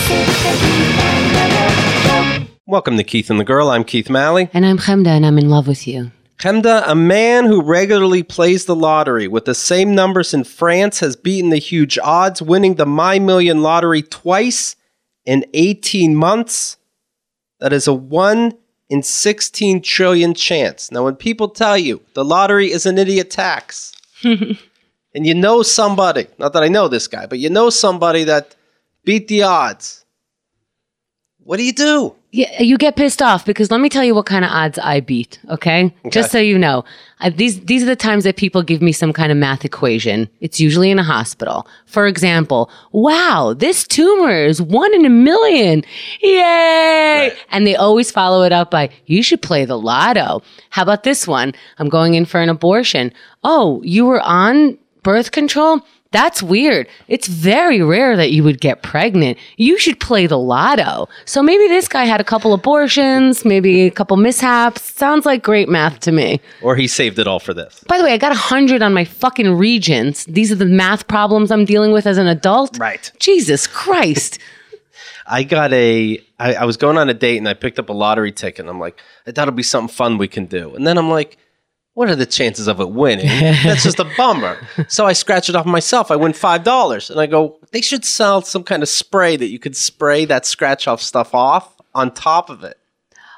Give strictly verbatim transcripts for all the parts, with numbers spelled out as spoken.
Welcome to Keith and the Girl. I'm Keith Malley. And I'm Chemda, and I'm in love with you. Chemda, a man who regularly plays the lottery with the same numbers in France, has beaten the huge odds, winning the My Million lottery twice in eighteen months. That is a one in sixteen trillion chance. Now, when people tell you the lottery is an idiot tax, and you know somebody, not that I know this guy, but you know somebody that beat the odds, what do you do? Yeah, you get pissed off because let me tell you what kind of odds I beat, okay? okay. Just so you know. I, these these are the times that people give me some kind of math equation. It's usually in a hospital. For example, wow, this tumor is one in a million. Yay! Right. And they always follow it up by, you should play the lotto. How about this one? I'm going in for an abortion. Oh, you were on birth control? That's weird. It's very rare that you would get pregnant. You should play the lotto. So maybe this guy had a couple abortions, maybe a couple mishaps. Sounds like great math to me. Or he saved it all for this. By the way, I got one hundred on my fucking Regents. These are the math problems I'm dealing with as an adult? Right. Jesus Christ. I got a, I, I was going on a date and I picked up a lottery ticket and I'm like, I thought it'd be something fun we can do. And then I'm like, what are the chances of it winning? That's just a bummer. So I scratch it off myself. I win five dollars. And I go, they should sell some kind of spray that you could spray that scratch off stuff off on top of it.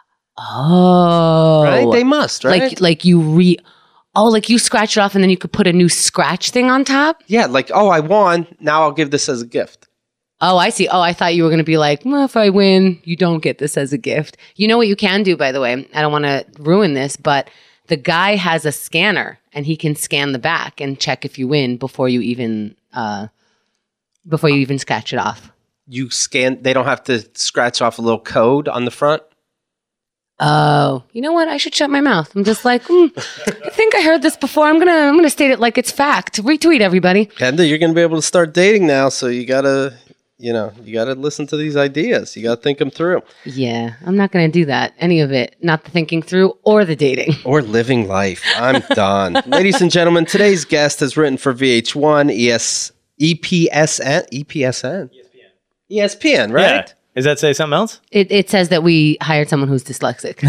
Oh. Right? They must, right? Like, like you re... Oh, like you scratch it off and then you could put a new scratch thing on top? Yeah, like, oh, I won. Now I'll give this as a gift. Oh, I see. Oh, I thought you were going to be like, well, if I win, you don't get this as a gift. You know what you can do, by the way? I don't want to ruin this, but... the guy has a scanner and he can scan the back and check if you win before you even uh, before you even scratch it off. You scan, they don't have to scratch off a little code on the front? Oh, you know what? I should shut my mouth. I'm just like, mm, I think I heard this before. I'm gonna I'm gonna state it like it's fact. Retweet, everybody. Kenda, you're gonna be able to start dating now, so you gotta you know, you got to listen to these ideas. You got to think them through. Yeah, I'm not going to do that. Any of it. Not the thinking through or the dating. Or living life. I'm done. Ladies and gentlemen, today's guest has written for V H one, E S, E P S N, E P S N? E S P N. E S P N, right? Yeah. Does that say something else? It, it says that we hired someone who's dyslexic.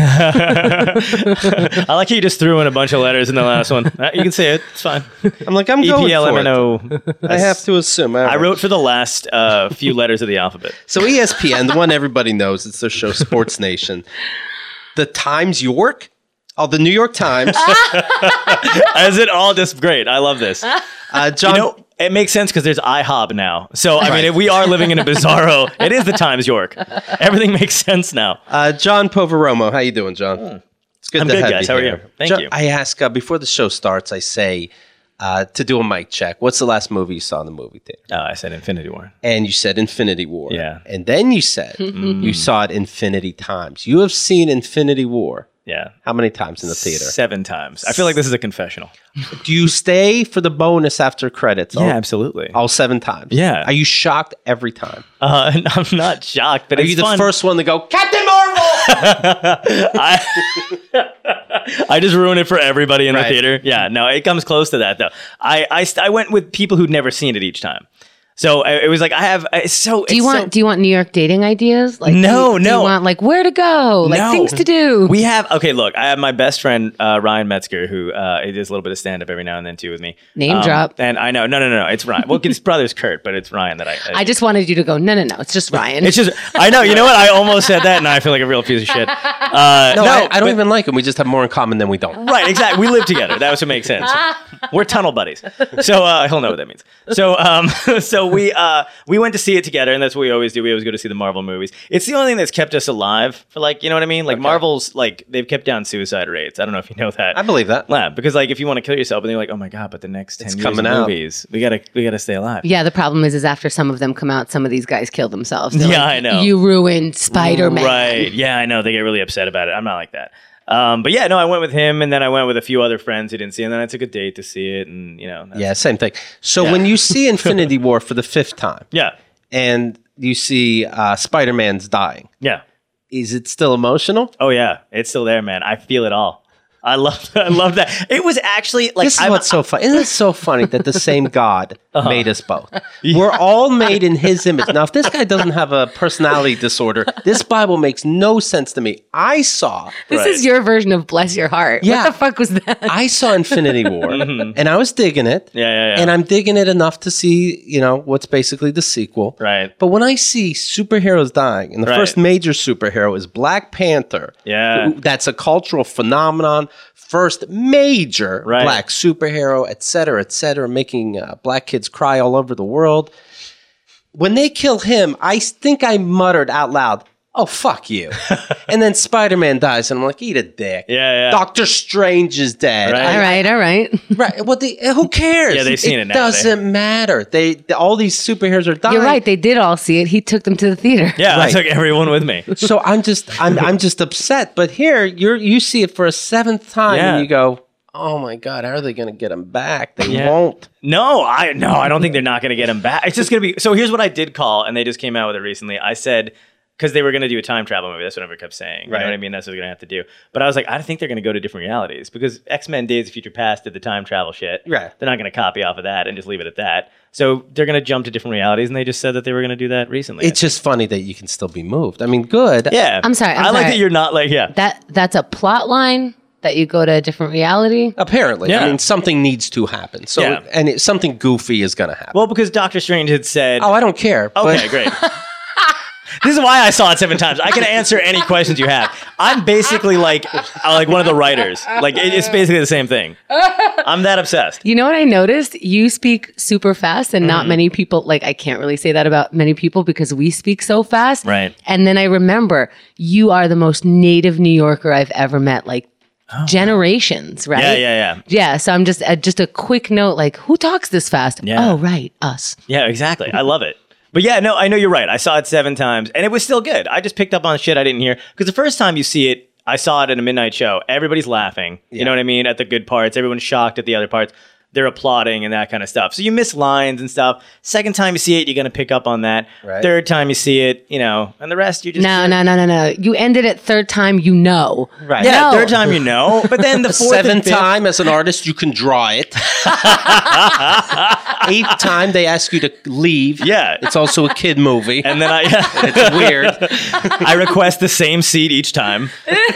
I like how you just threw in a bunch of letters in the last one. Uh, you can say it. It's fine. I'm like, I'm going E P L M N O. for it. I have to assume. I wrote for the last uh, few letters of the alphabet. So E S P N, the one everybody knows, it's their show Sports Nation. The Times York? Oh, the New York Times. Is it all just great? I love this. Uh, John... You know, it makes sense because there's IHOB now. So, I mean, if we are living in a bizarro, it is the Times York. Everything makes sense now. Uh, John Poveromo. How you doing, John? Mm. It's good I'm to good, have guys. you How here. are you? Thank John, you. I ask, uh, before the show starts, I say, uh, to do a mic check, what's the last movie you saw in the movie theater? Oh, I said Infinity War. And you said Infinity War. Yeah. And then you said Mm. you saw it infinity times. You have seen Infinity War. Yeah. How many times in the theater? Seven times. I feel like this is a confessional. Do you stay for the bonus after credits? Yeah, all, absolutely. All seven times? Yeah. Are you shocked every time? Uh, I'm not shocked, but Are it's you the fun. first one to go, Captain Marvel? I, I just ruin it for everybody in Right. the theater. Yeah, no, it comes close to that, though. I, I, st- I went with people who'd never seen it each time. So I, it was like, I have, it's so... Do you it's want so, Do you want New York dating ideas? Like, No, do you, no. Do you want like where to go, like No. things to do? We have, okay, look, I have my best friend, uh, Ryan Metzger, who uh, he does a little bit of stand-up every now and then, too, with me. Name Um, drop. And I know, no, no, no, no, it's Ryan. Well, his brother's Kurt, but it's Ryan that I... I I just wanted you to go. No, no, no. It's just Ryan. It's just, I know, you know what? I almost said that, and I feel like a real piece of shit. Uh, No, I, I don't but- even like him. We just have more in common than we don't. Right, exactly. We live together. That was what makes sense. We're tunnel buddies. So uh, he'll know what that means. So um, so we uh, we went to see it together, and that's what we always do. We always go to see the Marvel movies. It's the only thing that's kept us alive for, like, you know what I mean? Like, Okay. Marvel's, like, they've kept down suicide rates. I don't know if you know that. I believe that. Yeah, because, like, if you want to kill yourself, and you're like, oh my god, but the next ten It's years coming of out. movies, we gotta we gotta stay alive. Yeah, the problem is, is after some of them come out, some of these guys kill themselves. They're Yeah, like, I know. You ruined Spider-Man. Right. Yeah, I know. They get really upset about it. I'm not like that. Um, but yeah, no, I went with him, and then I went with a few other friends who didn't see it, and then I took a date to see it, and, you know. that's- Yeah, same thing. So Yeah. when you see Infinity War for the fifth time, Yeah. and you see uh, Spider-Man's dying, Yeah. is it still emotional? Oh, yeah. It's still there, man. I feel it all. I love I love that. It was actually like This is I'm- what's so funny. Isn't it so funny that the same God made us both? We're all made in his image. Now, if this guy doesn't have a personality disorder, this Bible makes no sense to me. I saw This Right. is your version of bless your heart. Yeah. What the fuck was that? I saw Infinity War and I was digging it. Yeah, yeah, yeah. And I'm digging it enough to see, you know, what's basically the sequel. Right. But when I see superheroes dying, and the Right. first major superhero is Black Panther. Yeah. who- That's a cultural phenomenon. First major Right. black superhero, et cetera, et cetera, making uh, black kids cry all over the world. When they kill him, I think I muttered out loud, oh, fuck you. And then Spider-Man dies, and I'm like, eat a dick. Yeah, yeah. Doctor Strange is dead. Right. all right, all right. Right. Well, they, who cares? Yeah, they've seen it now, doesn't matter. They, they all these superheroes are dying. You're right. They did all see it. He took them to the theater. Yeah, Right. I took everyone with me. So I'm just I'm I'm just upset. But here you're you see it for a seventh time Yeah. and you go, oh my God, how are they going to get him back? They Yeah. won't. No, I no, I don't think they're not going to get him back. It's just going to be. So here's what I did call, and they just came out with it recently. I said because they were going to do a time travel movie. That's what I kept saying. You Right. know what I mean? That's what they're going to have to do. But I was like, I think they're going to go to different realities because X-Men: Days of Future Past did the time travel shit. Right. They're not going to copy off of that and just leave it at that. So they're going to jump to different realities, and they just said that they were going to do that recently. It's just funny that you can still be moved. I mean, good. yeah. I'm sorry, I'm I like sorry. that you're not like yeah. That that's a plot line that you go to a different reality. Apparently, Yeah. I mean, something needs to happen. So, Yeah. and it, something goofy is going to happen. Well, because Doctor Strange had said. oh, I don't care. Okay, but- great. This is why I saw it seven times. I can answer any questions you have. I'm basically like uh, like one of the writers. Like it- it's basically the same thing. I'm that obsessed. You know what I noticed? You speak super fast, and Mm-hmm. not many people, like, I can't really say that about many people because we speak so fast. Right. And then I remember you are the most native New Yorker I've ever met, like generations, right? Oh. Yeah, yeah, yeah. Yeah. So I'm just, uh, just a quick note, like, who talks this fast? Yeah. Oh, right. Us. Yeah, exactly. I love it. But yeah, no, I know you're right. I saw it seven times, and it was still good. I just picked up on shit I didn't hear because the first time you see it, I saw it at a midnight show. Everybody's laughing. You know what I mean? At the good parts, everyone's shocked at the other parts. They're applauding and that kind of stuff. So you miss lines and stuff. Second time you see it, you're gonna pick up on that. Right. Third time you see it, you know, and the rest you just No, no, no, no, no. You ended it third time, you know. Right. Yeah, No. third time you know, but then the fourth Seventh and fifth, time as an artist, you can draw it. Eighth time, they ask you to leave. Yeah. It's also a kid movie. and then I It's weird. I request the same seat each time.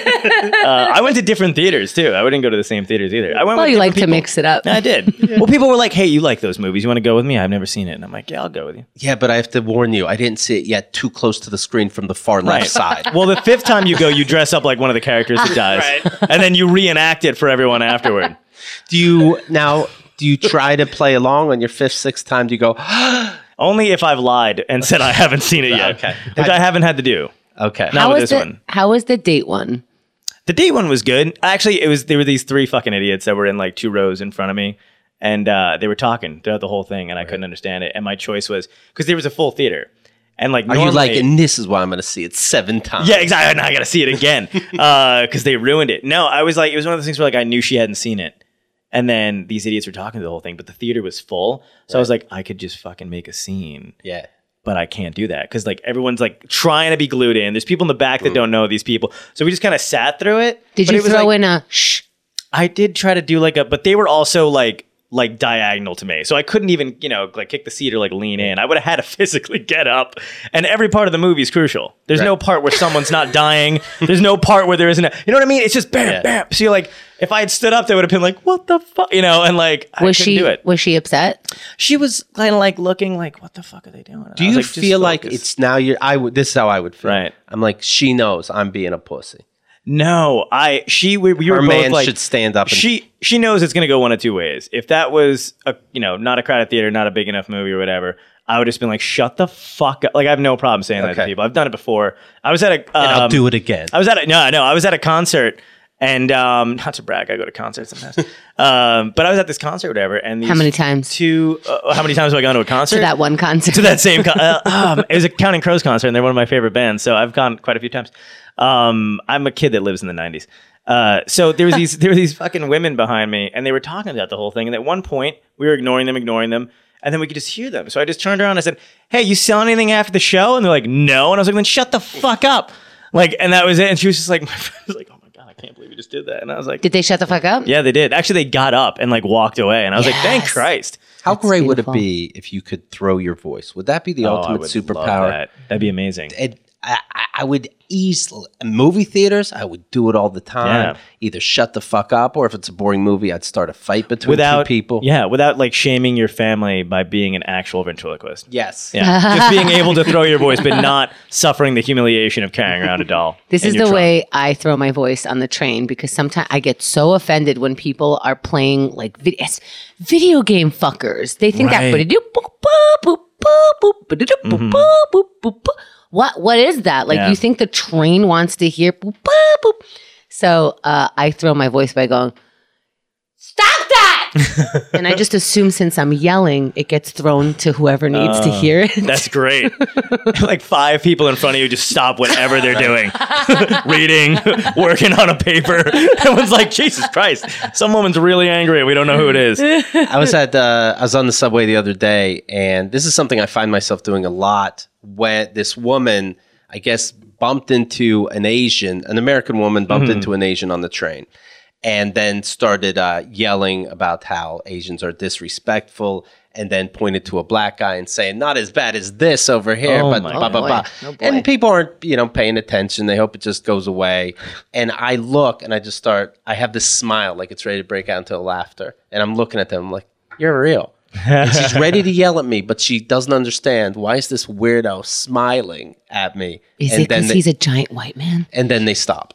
Uh, I went to different theaters too. I wouldn't go to the same theaters either. I went. Well, with you like different to people. mix it up. I did. Well, people were like, "Hey, you like those movies? You want to go with me? I've never seen it." And I'm like, "Yeah, I'll go with you." Yeah, but I have to warn you, I didn't see it yet too close to the screen from the far left side. Well, the fifth time you go, you dress up like one of the characters that dies, and then you reenact it for everyone afterward. Do you now? Do you try to play along on your fifth, sixth time? Do you go? Only if I've lied and said I haven't seen it yet, Okay. which I haven't had to do. Okay. Not How with was this the, one. How was the date one? The date one was good. Actually, it was there were these three fucking idiots that were in like two rows in front of me, and uh, they were talking throughout the whole thing, and I couldn't understand it. And my choice was because there was a full theater, and like Are normally, you like? And this is why I'm going to see it seven times. yeah, exactly. Now I got to see it again because they ruined it. No, I was like, it was one of those things where like I knew she hadn't seen it, and then these idiots were talking to the whole thing, but the theater was full, so I was like, I could just fucking make a scene. Yeah. But I can't do that because like everyone's like trying to be glued in. There's people in the back that don't know these people, so we just kind of sat through it. Did But you it was, throw like- in a shh? I did try to do like a, but they were also like like diagonal to me, so I couldn't even you know like kick the seat or like lean in. I would have had to physically get up, and every part of the movie is crucial. There's no Right. part where someone's not dying. There's no part where there isn't. A, you know what I mean? It's just bam, Yeah. bam. So you're like, if I had stood up, they would have been like, "What the fuck?" You know, and like I Was couldn't she do it. was she upset? She was kind of like looking like, "What the fuck are they doing?" And Do I was you like, "Just feel like focus." it's now you're? I would. This is how I would feel. Right. I'm like, she knows I'm being a pussy. No, I she we, we were Her both man like should stand up and- she she knows it's gonna go one of two ways. If that was a you know not a crowded theater, not a big enough movie or whatever, I would have just been like, shut the fuck up. Like I have no problem saying that to Okay. people. I've done it before. I was at a um, And I'll do it again. I was at a no no I was at a concert. And um, not to brag, I go to concerts sometimes. um, but I was at this concert, or whatever. And these How many times? Two. Uh, how many times have I gone to a concert? To that one concert. to that same con- uh, um, it was a Counting Crows concert, and they're one of my favorite bands, so I've gone quite a few times. um, I'm a kid that lives in the nineties, uh, so there was these there were these fucking women behind me, and they were talking about the whole thing, and at one point we were ignoring them ignoring them, and then we could just hear them, so I just turned around and I said, "Hey, you sell anything after the show?" And they're like, "No," and I was like, "Then shut the fuck up." Like, and that was it. And she was just like, my friend was like, "Oh my god, I I can't believe you just did that. And I was like, Did they shut the fuck up? yeah, they did. Actually, they got up and like walked away. And I was like, thank Yes. Christ. How That's great would beautiful. it be if you could throw your voice? Would that be the Oh, I ultimate would superpower? love that. That'd be amazing. It, I, I- I would easily, movie theaters, I would do it all the time. Yeah. Either shut the fuck up, or if it's a boring movie, I'd start a fight between Without two people. Yeah, without like shaming your family by being an actual ventriloquist. Yes. Yeah. Just being able to throw your voice, but not suffering the humiliation of carrying around a doll. This in is your the trunk. way I throw my voice on the train because sometimes I get so offended when people are playing like vid- it's video game fuckers. They think Right. that. Boop, boop, boop, boop, boop, boop, boop, boop, boop, boop. What what is that? Like Yeah. you think the train wants to hear boop, boop, boop. So uh, I throw my voice by going, "Stop that!" And I just assume since I'm yelling, it gets thrown to whoever needs to hear it. That's great. Like five people in front of you just stop whatever they're doing. Reading, working on a paper. Everyone's like, Jesus Christ. Some woman's really angry. We don't know who it is. I was at uh, I was on the subway the other day, and this is something I find myself doing a lot. When this woman, I guess, bumped into an Asian, an American woman bumped into an Asian on the train, and then started uh, yelling about how Asians are disrespectful, and then pointed to a black guy and saying, "Not as bad as this over here," Oh but my blah blah boy. blah. Oh boy. And people aren't, you know, paying attention. They hope it just goes away. And I look, and I just start. I have this smile, like it's ready to break out into laughter, and I'm looking at them, I'm like, "You're real." And she's ready to yell at me, but she doesn't understand. Why is this weirdo smiling at me? Is and it because they, he's a giant white man? and then they stop.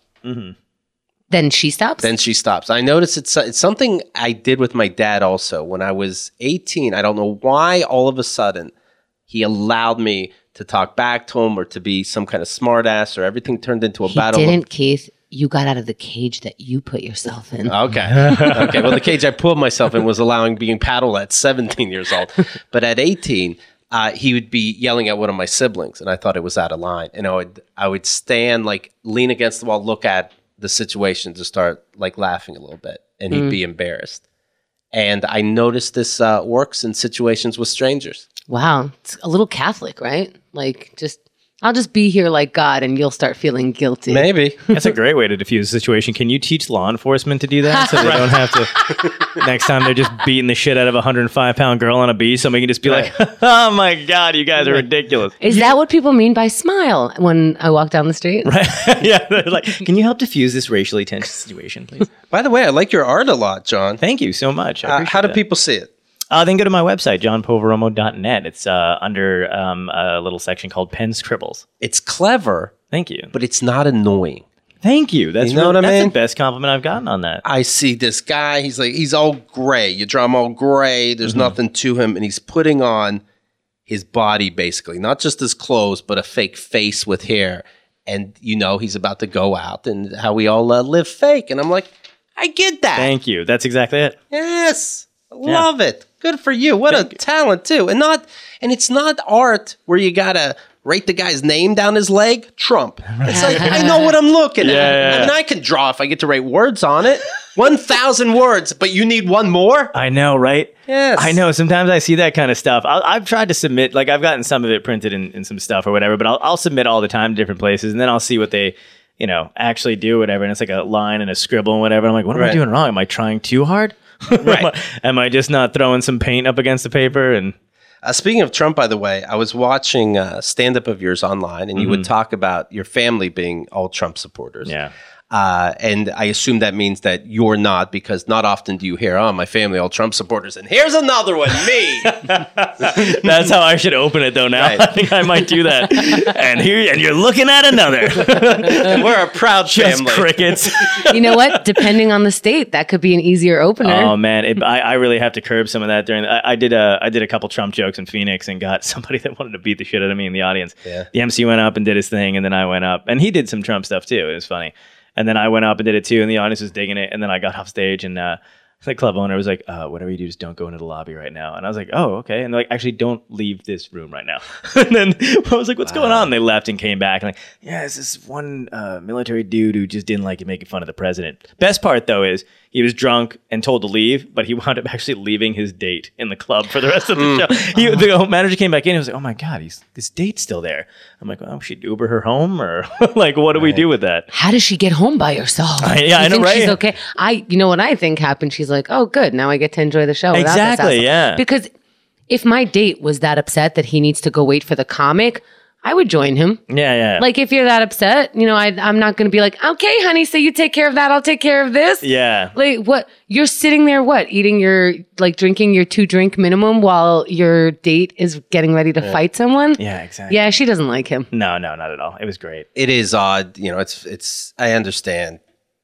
Then she stops? Then she stops. I notice it's it's something I did with my dad also when I was eighteen. I don't know why all of a sudden he allowed me to talk back to him or to be some kind of smartass, or everything turned into a he battle. of- didn't, Keith. You got out of the cage that you put yourself in. Okay. Okay. Well, the cage I pulled myself in was allowing being paddled at seventeen years old. But at eighteen, uh, he would be yelling at one of my siblings, and I thought it was out of line. And I would, I would stand, like, lean against the wall, look at the situation, to start, like, laughing a little bit, and he'd be embarrassed. And I noticed this uh, works in situations with strangers. Wow. It's a little Catholic, right? Like, just, I'll just be here like God and you'll start feeling guilty. Maybe. That's a great way to diffuse the situation. Can you teach law enforcement to do that so they don't have to, next time they're just beating the shit out of a one hundred five pound girl on a beach, somebody can just be like, oh my God, you guys are ridiculous. Is that what people mean by smile when I walk down the street? Yeah, they're like, can you help diffuse this racially tense situation, please? By the way, I like your art a lot, John. Thank you so much. I Uh, appreciate how do that. people see it? Uh, then go to my website, john poveromo dot net. It's uh, under um, a little section called Pen Scribbles. It's clever, Thank you. but it's not annoying. Thank you. That's You know really- what I that's mean? the best compliment I've gotten on that. I see this guy. He's like, he's all gray. You draw him all gray. There's Mm-hmm. nothing to him. And he's putting on his body, basically, not just his clothes, but a fake face with hair. And, you know, he's about to go out and how we all uh, live fake. And I'm like, I get that. Thank you. That's exactly it. Yes. I love it. Good for you. What a talent, too. And not, and it's not art where you got to write the guy's name down his leg. Trump. It's like, I know what I'm looking at. Yeah, yeah, I mean, yeah. I can draw if I get to write words on it. one thousand words, but you need one more? I know, right? Yes. I know. Sometimes I see that kind of stuff. I'll, I've tried to submit, like I've gotten some of it printed in, in some stuff or whatever, but I'll, I'll submit all the time to different places, and then I'll see what they, you know, actually do, whatever. And it's like a line and a scribble and whatever. I'm like, what am Right. I doing wrong? Am I trying too hard? Right. am, I, am I just not throwing some paint up against the paper? And Uh, speaking of Trump, by the way, I was watching a stand-up of yours online, and you would talk about your family being all Trump supporters. yeah. Uh, and I assume that means that you're not, because not often do you hear, oh, my family, all Trump supporters, and here's another one, me. That's how I should open it, though. Now Right. I think I might do that. And here, and you're looking at another. We're a proud Just family. crickets. You know what? Depending on the state, that could be an easier opener. Oh man, it, I, I really have to curb some of that. During I, I did a I did a couple Trump jokes in Phoenix and got somebody that wanted to beat the shit out of me in the audience. Yeah. The M C went up and did his thing, and then I went up, and he did some Trump stuff too. It was funny, and then I went up and did it too, and the audience was digging it. And then I got off stage and uh, the club owner was like, uh, whatever you do, just don't go into the lobby right now. And I was like, oh, okay. And they're like, actually, don't leave this room right now. And then I was like, what's wow. going on? And they left and came back. And like, yeah, it's this one uh, military dude who just didn't like it making fun of the president. Best part, though, is he was drunk and told to leave, but he wound up actually leaving his date in the club for the rest of the show. He, the manager came back in and was like, oh my God, he's, this date's still there. I'm like, well, should Uber her home? Or like, what do right. we do with that? How does she get home by herself? I, yeah, you I know, think right? She's okay. I, you know what I think happened? She's like, oh, good. Now I get to enjoy the show. Exactly, yeah. Because if my date was that upset that he needs to go wait for the comic, I would join him. Yeah, yeah. Like, if you're that upset, you know, I, I'm not going to be like, okay, honey, so you take care of that, I'll take care of this. Yeah. Like, what? You're sitting there, what? Eating your, like, drinking your two drink minimum while your date is getting ready to yeah. fight someone? Yeah, exactly. Yeah, she doesn't like him. No, no, not at all. It was great. It is odd. You know, it's, it's, I understand.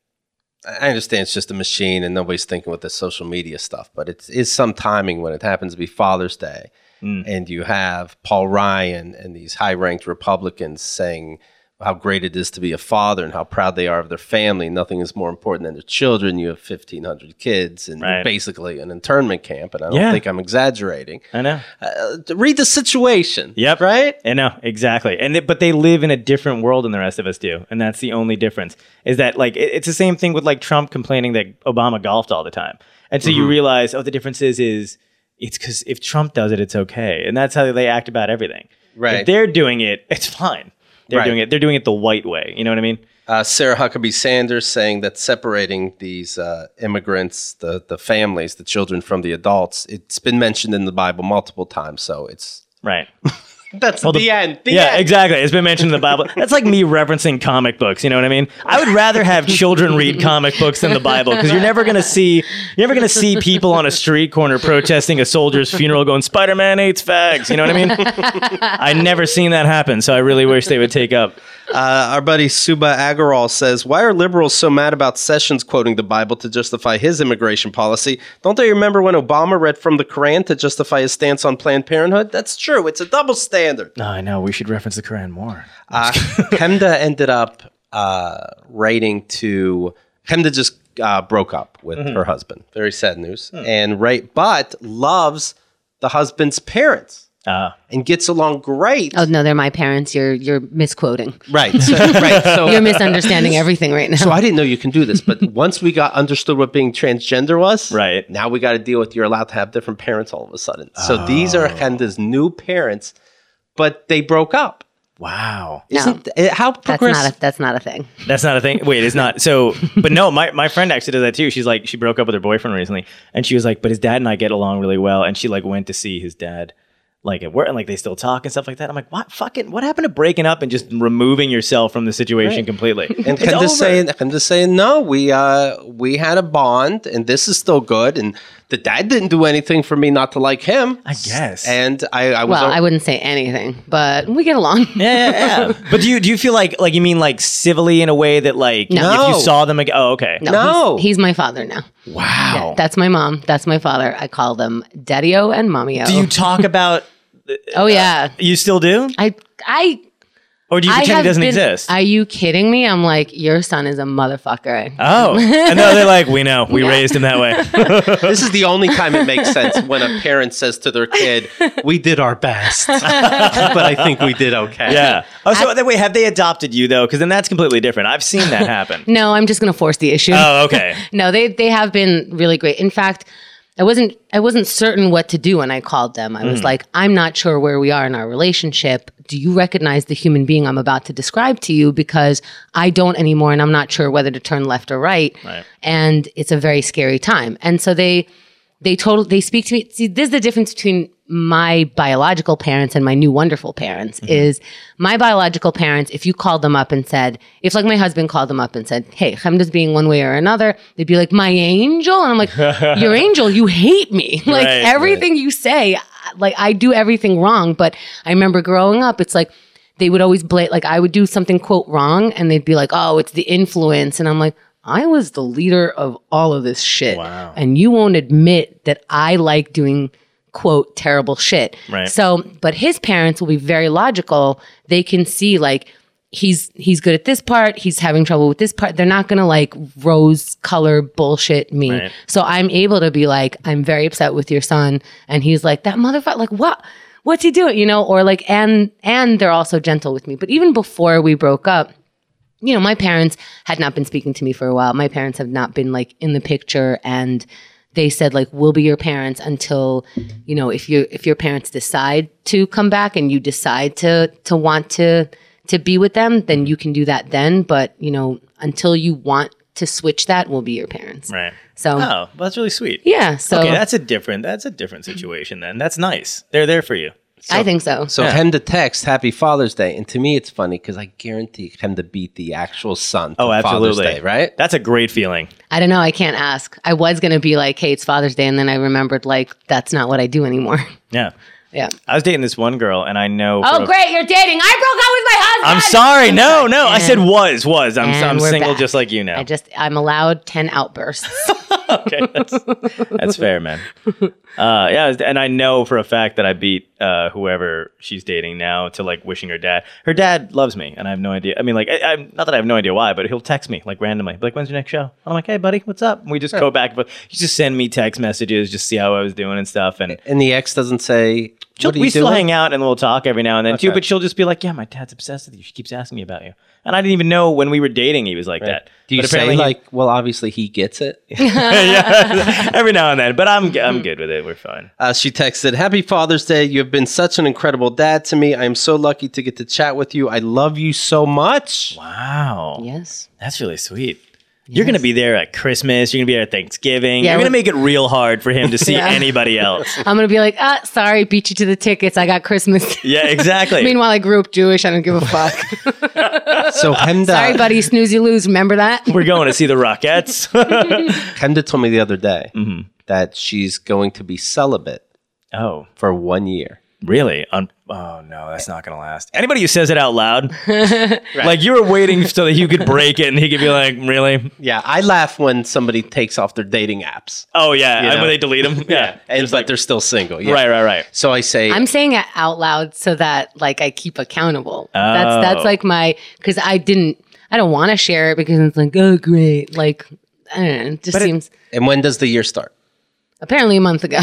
I understand it's just a machine and nobody's thinking with the social media stuff, but it is some timing when it happens to be Father's Day. Mm. And you have Paul Ryan and these high-ranked Republicans saying how great it is to be a father and how proud they are of their family. Nothing is more important than their children. You have fifteen hundred kids and right. you're basically an internment camp. And I don't yeah. think I'm exaggerating. I know. Uh, read the situation. Yep. Right? I know. Exactly. And it, but they live in a different world than the rest of us do. And that's the only difference is that like it, it's the same thing with like Trump complaining that Obama golfed all the time. And so mm-hmm. you realize, oh, the difference is, is it's because if Trump does it, it's okay. And that's how they act about everything. Right. If they're doing it, it's fine. They're right. doing it. They're doing it the white way. You know what I mean? Uh, Sarah Huckabee Sanders saying that separating these uh, immigrants, the the families, the children from the adults, it's been mentioned in the Bible multiple times. So it's right. That's well, the, the end. The yeah, end. exactly. It's been mentioned in the Bible. That's like me referencing comic books. You know what I mean? I would rather have children read comic books than the Bible because you're never gonna see you're never gonna see people on a street corner protesting a soldier's funeral going Spider-Man hates fags. You know what I mean? I never seen that happen. So I really wish they would take up. Uh, our buddy Suba Agarwal says, why are liberals so mad about Sessions quoting the Bible to justify his immigration policy? Don't they remember when Obama read from the Quran to justify his stance on Planned Parenthood? That's true. It's a double standard. No, I know. We should reference the Quran more. Uh, Hemda ended up uh, writing to... Hemda just uh, broke up with mm-hmm. her husband. Very sad news. Hmm. And right, but loves the husband's parents. Uh, and gets along great. Oh no, they're my parents. You're you're misquoting. Right, so, right. So you're misunderstanding everything right now. So I didn't know you can do this, but once we got understood what being transgender was, right. Now we got to deal with you're allowed to have different parents all of a sudden. So oh. these are Henda's new parents, but they broke up. Wow. No, Isn't it, how progress- that's not a, that's not a thing. That's not a thing. Wait, it's not. So, but no, my, my friend actually does that too. She's like, she broke up with her boyfriend recently, and she was like, but his dad and I get along really well, and she like went to see his dad. Like at work, and like they still talk and stuff like that. I'm like, what fucking what happened to breaking up and just removing yourself from the situation right. completely? And I'm just saying, I'm just saying, no, we uh we had a bond, and this is still good. And the dad didn't do anything for me not to like him. I guess. And I, I was well, o- I wouldn't say anything, but we get along. Yeah, yeah, yeah. But do you do you feel like like you mean like civilly in a way that like no. if you saw them again? Oh, okay. No, no. He's, he's my father now. Wow. Yeah, that's my mom. That's my father. I call them Daddy-O and Mommy-O. Do you talk about? Oh yeah, uh, you still do? I I. Or do you pretend he doesn't been, exist? Are you kidding me? I'm like, your son is a motherfucker. Oh, and no, they're like, we know, we yeah. raised him that way. This is the only time it makes sense when a parent says to their kid, "We did our best, but I think we did okay." Yeah. Oh, so I, wait, have they adopted you though? Because then that's completely different. I've seen that happen. No, I'm just going to force the issue. Oh, okay. No, they they have been really great. In fact, I wasn't I wasn't certain what to do when I called them. I was mm. like, I'm not sure where we are in our relationship. Do you recognize the human being I'm about to describe to you? Because I don't anymore, and I'm not sure whether to turn left or right. Right. And it's a very scary time. And so they they total they speak to me. See, this is the difference between my biological parents and my new wonderful parents mm-hmm. is my biological parents, if you called them up and said, if like my husband called them up and said, hey, Hemda's being one way or another, they'd be like, my angel? And I'm like, your angel, you hate me. Like right, everything right. you say, like I do everything wrong. But I remember growing up, it's like, they would always blame, like I would do something quote wrong and they'd be like, oh, it's the influence. And I'm like, I was the leader of all of this shit. Wow. And you won't admit that I like doing quote terrible shit. Right. So, but his parents will be very logical. They can see like he's he's good at this part, he's having trouble with this part. They're not gonna like rose color bullshit me. Right. So I'm able to be like, I'm very upset with your son, and he's like, that motherfucker, like what? What's he doing? You know, or like, and and they're also gentle with me. But even before we broke up, you know, my parents had not been speaking to me for a while. My parents have not been like in the picture, and they said like, we'll be your parents until, you know, if you if your parents decide to come back and you decide to to want to to be with them, then you can do that then. But, you know, until you want to switch that, we'll be your parents. Right. So Oh, well, that's really sweet. yeah. So Okay, that's a different that's a different situation then. That's nice. They're there for you. I think so. So Yeah. Hemda text Happy Father's Day, and to me it's funny because I guarantee Hemda beat the actual son. Oh, for absolutely. Father's Day, right? That's a great feeling. I don't know. I can't ask. I was going to be like, hey, it's Father's Day. And then I remembered, like, that's not what I do anymore. Yeah. Yeah. I was dating this one girl, and I know. Oh, for a- great. You're dating. I broke up with my husband. I'm sorry. No, no. I said was, was. I'm, And I'm we're single back. just like you now. I just, I'm allowed ten outbursts. Okay, that's, that's fair, man. Uh, yeah, and I know for a fact that I beat uh, whoever she's dating now to like wishing her dad. Her dad loves me, and I have no idea. I mean, like, I, I'm not that I have no idea why, but he'll text me like randomly, be like, "When's your next show?" And I'm like, "Hey, buddy, what's up?" And we just go back and forth. He just send me text messages, just see how I was doing and stuff, and. And the ex doesn't say, She'll, what are we you still doing? hang out and we'll talk every now and then too, Okay. but she'll just be like, "Yeah, my dad's obsessed with you. She keeps asking me about you." And I didn't even know when we were dating he was like that. Do you But say apparently he- like, well, obviously he gets it? yeah, every now and then. But I'm I'm good with it. We're fine. Uh, she texted, Happy Father's Day. You have been such an incredible dad to me. I am so lucky to get to chat with you. I love you so much. Wow, Yes. that's really sweet. You're gonna be there at Christmas. You're gonna be there at Thanksgiving. Yeah, You're gonna we- make it real hard for him to see Yeah. anybody else. I'm going to be like, ah, sorry, beat you to the tickets. I got Christmas. Yeah, exactly. Meanwhile, I grew up Jewish. I don't give a fuck. So Hemda, Sorry, buddy. Snooze, you lose. Remember that? We're going to see the Rockettes. Hemda told me the other day Mm-hmm. that she's going to be celibate Oh, for one year. really? Un- oh no, that's not gonna last. Anybody who says it out loud, like you were waiting so that you could break it, and he could be like, "Really? Yeah, I laugh when somebody takes off their dating apps. Oh yeah," You and know? when they delete them. Yeah, And but they're still single. Yeah. right, right, right. So I say, I'm saying it out loud so that like I keep accountable. That's Oh. that's like my because I didn't I don't want to share it because it's like, oh great. Like I don't know. It just But it- seems and when does the year start? apparently a month ago.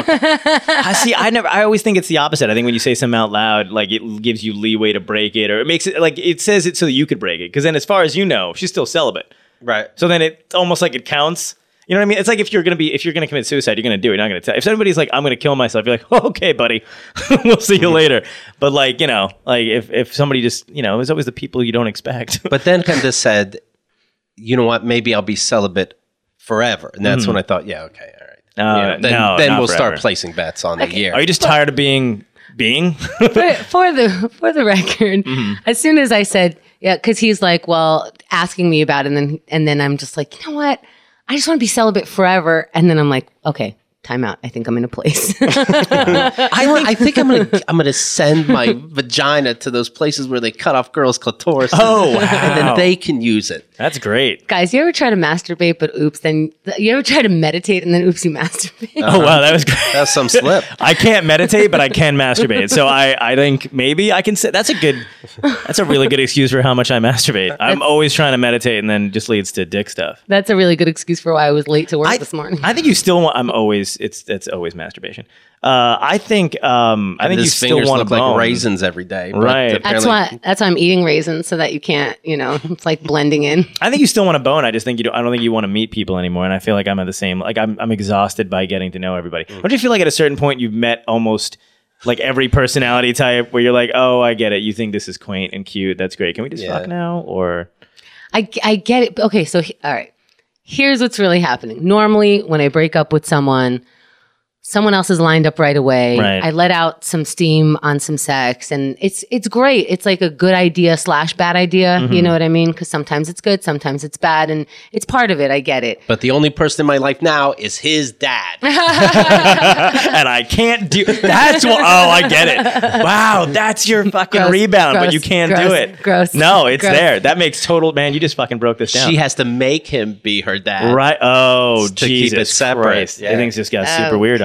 I see. I never. I always think it's the opposite. I think when you say something out loud, like it gives you leeway to break it, or it makes it like it says it so that you could break it. Because then, as far as you know, she's still celibate. Right. So then it's almost like it counts. You know what I mean? It's like if you're gonna be if you're gonna commit suicide, you're gonna do it. You're not gonna tell. If somebody's like, "I'm gonna kill myself," you're like, oh, "Okay, buddy, we'll see you later." But like you know, like if if somebody just you know, there's always the people you don't expect. But then Hemda said, you know what? Maybe I'll be celibate forever. And that's when I thought, yeah, okay, all right. Uh, You know, then no, then not we'll forever. start placing bets on the year. Are you just tired of being being? for, for the for the record, Mm-hmm. as soon as I said yeah, because he's like, well, asking me about it, and then and then I'm just like, you know what? I just want to be celibate forever. And then I'm like, okay, time out. I think I'm in a place. I, want- I think I'm gonna I'm gonna send my vagina to those places where they cut off girls' clitoris. Oh, wow. And then they can use it. That's great. Guys, you ever try to masturbate, but oops, then you ever try to meditate and then oops, you masturbate? Oh wow, that was great. That's some slip. I can't meditate, but I can masturbate. So I, I think maybe I can say that's a good, that's a really good excuse for how much I masturbate. I'm always trying to meditate, and then just leads to dick stuff. That's a really good excuse for why I was late to work I, this morning. I think you still want. I'm always. It's it's always masturbation. Uh, I think. Um, I think you His still fingers want to look like bone. raisins every day. but Right. that's apparently- why that's why I'm eating raisins so that you can't, you know, it's like blending in. I think you still want to bone. I just think you. Don't, I don't think you want to meet people anymore. And I feel like I'm at the same. Like I'm. I'm exhausted by getting to know everybody. Don't you feel like at a certain point you've met almost like every personality type where you're like, oh, I get it. You think this is quaint and cute. That's great. Can we just Yeah. fuck now? Or I, I get it. Okay, so he- all right. Here's what's really happening. Normally, when I break up with someone, someone else is lined up right away. Right. I let out some steam on some sex, and it's it's great. It's like a good idea slash bad idea. Mm-hmm. You know what I mean? Because sometimes it's good, sometimes it's bad, and it's part of it. I get it. But the only person in my life now is his dad. and I can't do. That's what. Oh, I get it. Wow, that's your fucking Gross, rebound, but gross, you can't gross, do it. gross, No, it's gross. there. That makes total. Man, you just fucking broke this down. She has to make him be her dad. Right. Oh, To keep Jesus it separate. Christ. Yeah. Everything's just got Oh, super weird on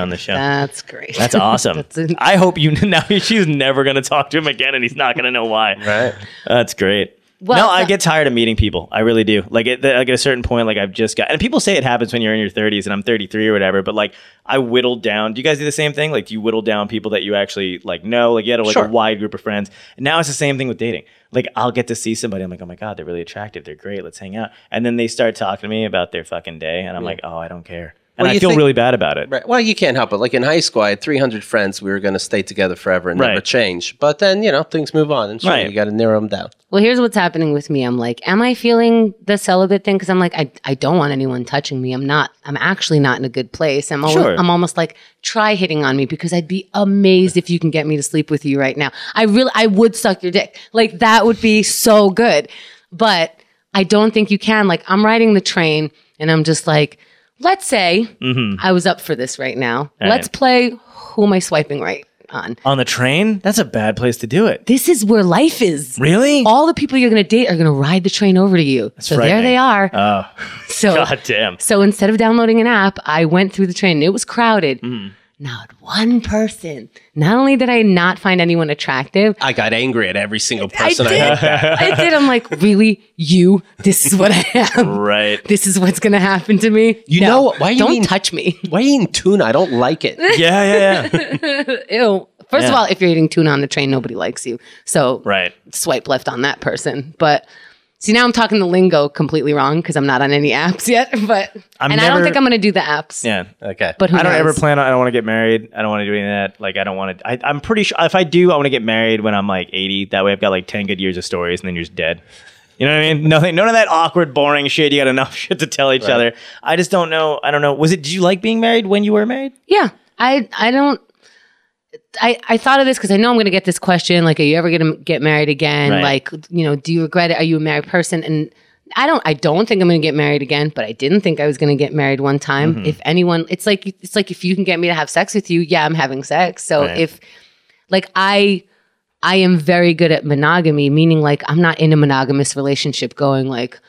on the show. That's great. That's awesome. That's a- I hope you now she's never going to talk to him again and he's not going to know why. Right. That's great. Well, no, I so- get tired of meeting people. I really do. Like at, like at a certain point, like I've just got, and people say it happens when you're in your thirties and I'm thirty-three or whatever, but like I whittled down. Do you guys do the same thing? Like do you whittle down people that you actually like know? Like you had like Sure. a wide group of friends. And now it's the same thing with dating. Like I'll get to see somebody. I'm like, oh my God, they're really attractive. They're great. Let's hang out. And then they start talking to me about their fucking day. And I'm like, oh, I don't care. And Well, I you feel think- really bad about it. Right. Well, you can't help it. Like in high school, I had three hundred friends. We were going to stay together forever and never Right. change. But then, you know, things move on. And sure, Right. you got to narrow them down. Well, here's what's happening with me. I'm like, am I feeling the celibate thing? Because I'm like, I, I don't want anyone touching me. I'm not, I'm actually not in a good place. I'm, always, Sure. I'm almost like, try hitting on me because I'd be amazed if you can get me to sleep with you right now. I really, I would suck your dick. Like that would be so good. But I don't think you can. Like I'm riding the train and I'm just like, let's say I was up for this right now. Mm-hmm. All Let's right. play who am I swiping right on? On the train? That's a bad place to do it. This is where life is. Really? All the people you're going to date are going to ride the train over to you. so there frightening. they are. Oh, so God damn. so instead of downloading an app, I went through the train. It was crowded. Mm-hmm. Not one person. Not only did I not find anyone attractive, I got angry at every single I person I, did. looked at. I did. I'm like, really? You? This is what I am. Right. This is what's going to happen to me. You No, know what- why are you don't eating- touch me. Why are you eating tuna? I don't like it. Yeah, yeah, yeah. Ew. First of Yeah. all, if you're eating tuna on the train, nobody likes you. So Right. swipe left on that person. But see, now I'm talking the lingo completely wrong because I'm not on any apps yet. But I'm and I never- don't think I'm going to do the apps. Yeah. Okay. But who I don't knows? ever plan on, I don't want to get married. I don't want to do any of that. Like, I don't want to, I, I'm pretty sure if I do, I want to get married when I'm like eighty. That way I've got like ten good years of stories and then you're just dead. You know what I mean? Nothing, none of that awkward, boring shit. You got enough shit to tell each Right. other. I just don't know. I don't know. Was it, did you like being married when you were married? Yeah, I I don't. I, I thought of this because I know I'm going to get this question. Like, are you ever going to get married again? Right. Like, you know, do you regret it? Are you a married person? And I don't. I don't think I'm going to get married again. But I didn't think I was going to get married one time. Mm-hmm. If anyone, it's like it's like if you can get me to have sex with you, yeah, I'm having sex. So Right. if, like, I I am very good at monogamy, meaning like I'm not in a monogamous relationship, going like.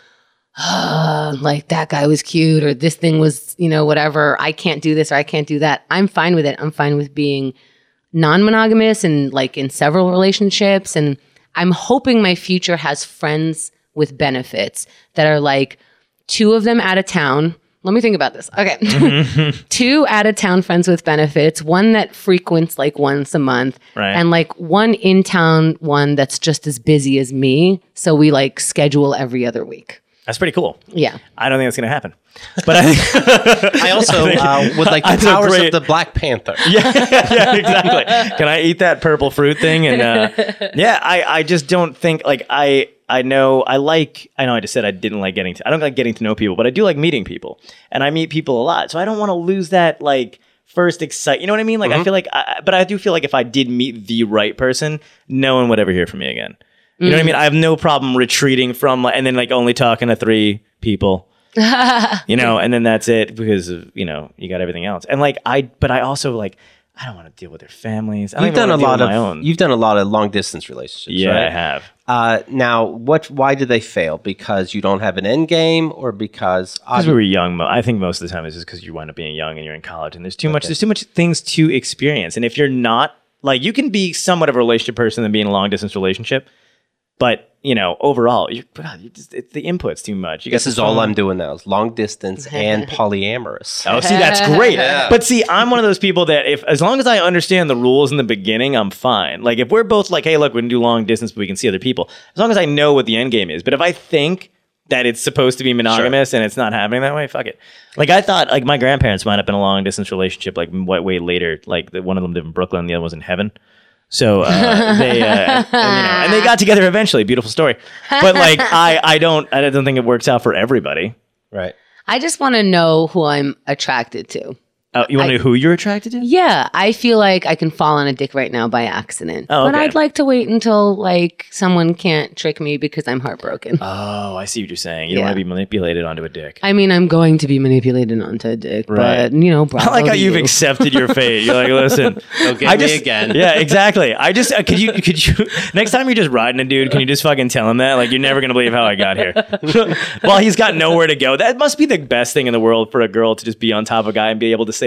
Uh, like that guy was cute or this thing was, you know, whatever. I can't do this or I can't do that. I'm fine with it. I'm fine with being non-monogamous and like in several relationships. And I'm hoping my future has friends with benefits that are like two of them out of town. Let me think about this. Okay. Two out of town friends with benefits, one that frequents like once a month, Right. and like one in town one that's just as busy as me. So we like schedule every other week. That's pretty cool. Yeah. I don't think that's going to happen. But I think, I also uh, would like the That's a powers great- of the Black Panther. yeah, yeah, exactly. Can I eat that purple fruit thing? And uh, yeah, I, I just don't think like I I know I like I know I just said I didn't like getting to, I don't like getting to know people, but I do like meeting people, and I meet people a lot. So I don't want to lose that like first excite. You know what I mean? Like I feel like, I, but I do feel like if I did meet the right person, no one would ever hear from me again. You know what I mean? I have no problem retreating from like, and then like only talking to three people. You know, and then that's it because of, you know, you got everything else. And like I, but I also like, I don't want to deal with their families. I don't You've even done a wanna deal lot with of my own. you've done a lot of long distance relationships. Yeah, right? I have. Uh, now, what? Why did they fail? Because you don't have an end game, or because Because we were young. mo- I think most of the time it's just because you wind up being young and you're in college, and there's too much. There's too much things to experience. And if you're not like, you can be somewhat of a relationship person and be in a long distance relationship, but you know, overall, you, God, you just, it's the input's too much. You got this the is all phone. I'm doing now is long distance and polyamorous. Oh, see, that's great. But see, I'm one of those people that if, as long as I understand the rules in the beginning, I'm fine. Like if we're both like, hey, look, we can do long distance, but we can see other people. As long as I know what the end game is. But if I think that it's supposed to be monogamous and it's not happening that way, fuck it. Like I thought, like my grandparents wound up in a long distance relationship, like way, way later. Like the, one of them lived in Brooklyn, the other was in heaven. So uh, they, uh, and, you know, and they got together eventually. Beautiful story. But like, I, I don't, I don't think it works out for everybody. Right. I just want to know who I'm attracted to. Uh, you want to know who you're attracted to? Yeah, I feel like I can fall on a dick right now by accident. Oh, But okay. I'd like to wait until like someone can't trick me because I'm heartbroken. Oh, I see what you're saying. You don't Yeah. want to be manipulated onto a dick. I mean, I'm going to be manipulated onto a dick, Right. but you know, bravo I like how to you've you. accepted your fate. You're like, listen, Don't get I me just, again. Yeah, exactly. I just uh, could you could you next time you're just riding a dude, can you just fucking tell him that? Like, you're never gonna believe how I got here. Well, he's got nowhere to go. That must be the best thing in the world for a girl to just be on top of a guy and be able to say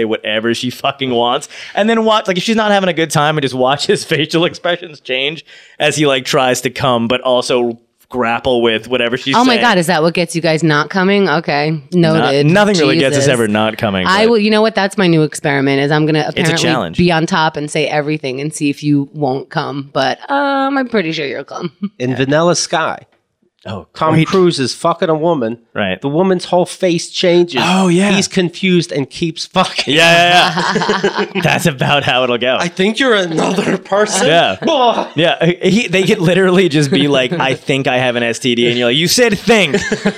say whatever she fucking wants. And then watch, like if she's not having a good time, and just watch his facial expressions change as he like tries to come, but also grapple with whatever she's Oh saying. my God, is that what gets you guys not coming? Okay, noted. Not- nothing really gets us Jesus. ever not coming. I but- will. You know what? That's my new experiment. Is I'm gonna apparently challenge. be on top and say everything and see if you won't come. But um, I'm pretty sure you'll come. In Vanilla Sky, Oh, Tom great. Cruise is fucking a woman. Right. The woman's whole face changes. Oh, yeah. He's confused and keeps fucking. Yeah, yeah, yeah. That's about how it'll go. I think you're another person. Yeah. Oh. Yeah, he, they could literally just be like, I think I have an S T D. And you're like, you said think.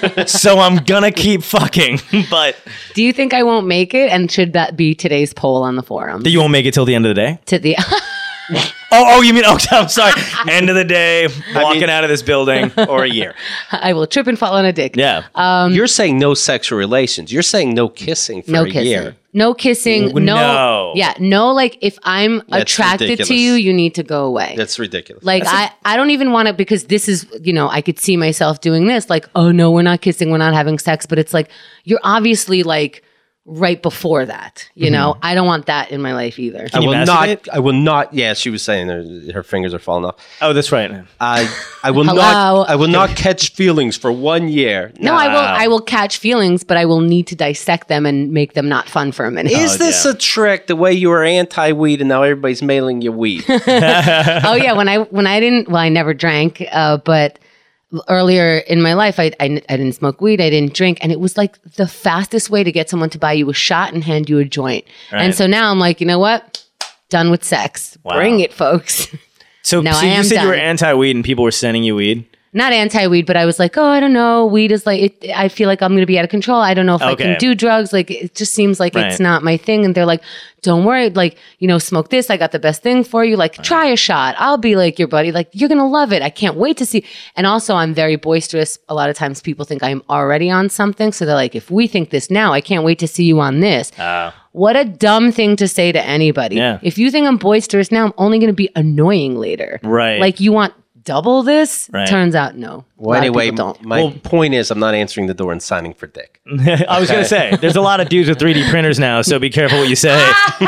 So I'm going to keep fucking. But Do you think I won't make it? And should that be today's poll on the forum? you won't make it till the end of the day? to the Oh, oh, you mean, oh, I'm sorry. End of the day, walking mean- out of this building, or a year. I will trip and fall on a dick. Yeah. You're saying no sexual relations. You're saying no kissing for No a kissing. year. No kissing. Ooh, no, no. Yeah. No. Like if I'm That's attracted ridiculous. to you, you need to go away. That's ridiculous. Like I, I don't even want to because this is, you know, I could see myself doing this. Like, oh no, we're not kissing, we're not having sex. But it's like you're obviously like right before that. You know, I don't want that in my life either. I you will masturbate? not. I will not. Yeah, she was saying her, her fingers are falling off. Oh, that's right. I I will Hello? not. I will not catch feelings for one year. No, I will. I will catch feelings, but I will need to dissect them and make them not fun for a minute. Is Oh, this yeah. a trick? The way you were anti-weed and now everybody's mailing you weed. oh yeah, when I when I didn't, well, I never drank, uh, but earlier in my life, I, I I didn't smoke weed, I didn't drink, and it was like the fastest way to get someone to buy you a shot and hand you a joint. Right. And so now I'm like, you know what? Done with sex. Wow. Bring it, folks. So, No, so I you am said you were done. anti-weed and people were sending you weed? Not anti-weed, but I was like, oh, I don't know. Weed is like, it, I feel like I'm going to be out of control. I don't know if I Okay. can do drugs. Like, it just seems like Right. it's not my thing. And they're like, don't worry. Like, you know, smoke this. I got the best thing for you. Like, try a shot. I'll be like your buddy. Like, you're going to love it. I can't wait to see. And also, I'm very boisterous. A lot of times people think I'm already on something. So they're like, if we think this now, I can't wait to see you on this. Uh, What a dumb thing to say to anybody. Yeah. If you think I'm boisterous now, I'm only going to be annoying later. Right. Like, you want double this? Right. Turns out, no. Well, A lot of anyway, people don't. my Well- point is, I'm not answering the door and signing for dick. I was going to say, there's a lot of dudes with three D printers now, so be careful what you say.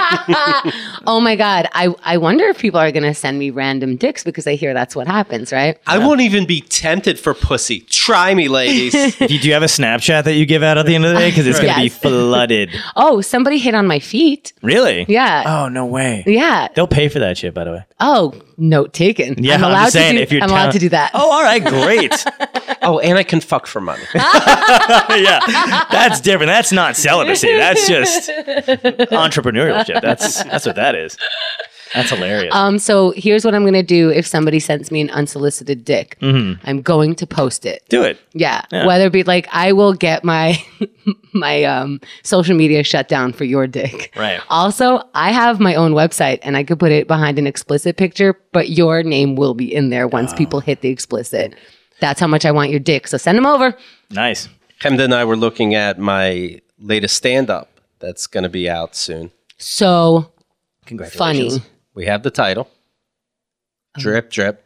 Oh my God. I, I wonder if people are going to send me random dicks because I hear that's what happens, right? I won't even be tempted for pussy. Try me, ladies. Do you have a Snapchat that you give out at the end of the day? Because it's going to be Yes. flooded. Oh, somebody hit on my feet. Really? Yeah. Oh, no way. Yeah. They'll pay for that shit, by the way. Oh, note taken. Yeah, I'm I'm allowed just saying, to do, if you're I'm allowed town- to do that. Oh, all right, great. Oh, and I can fuck for money. Yeah, that's different. That's not celibacy. That's just entrepreneurial shit. That's that's what that is. That's hilarious. Um, so here's what I'm going to do if somebody sends me an unsolicited dick. I'm going to post it. Do it. Yeah. Yeah. Whether it be like, I will get my my um, social media shut down for your dick. Right. Also, I have my own website and I could put it behind an explicit picture, but your name will be in there once people hit the explicit. That's how much I want your dick. So send them over. Nice. Hemda and I were looking at my latest stand-up that's going to be out soon. So Congratulations. funny. We have the title. Drip, drip.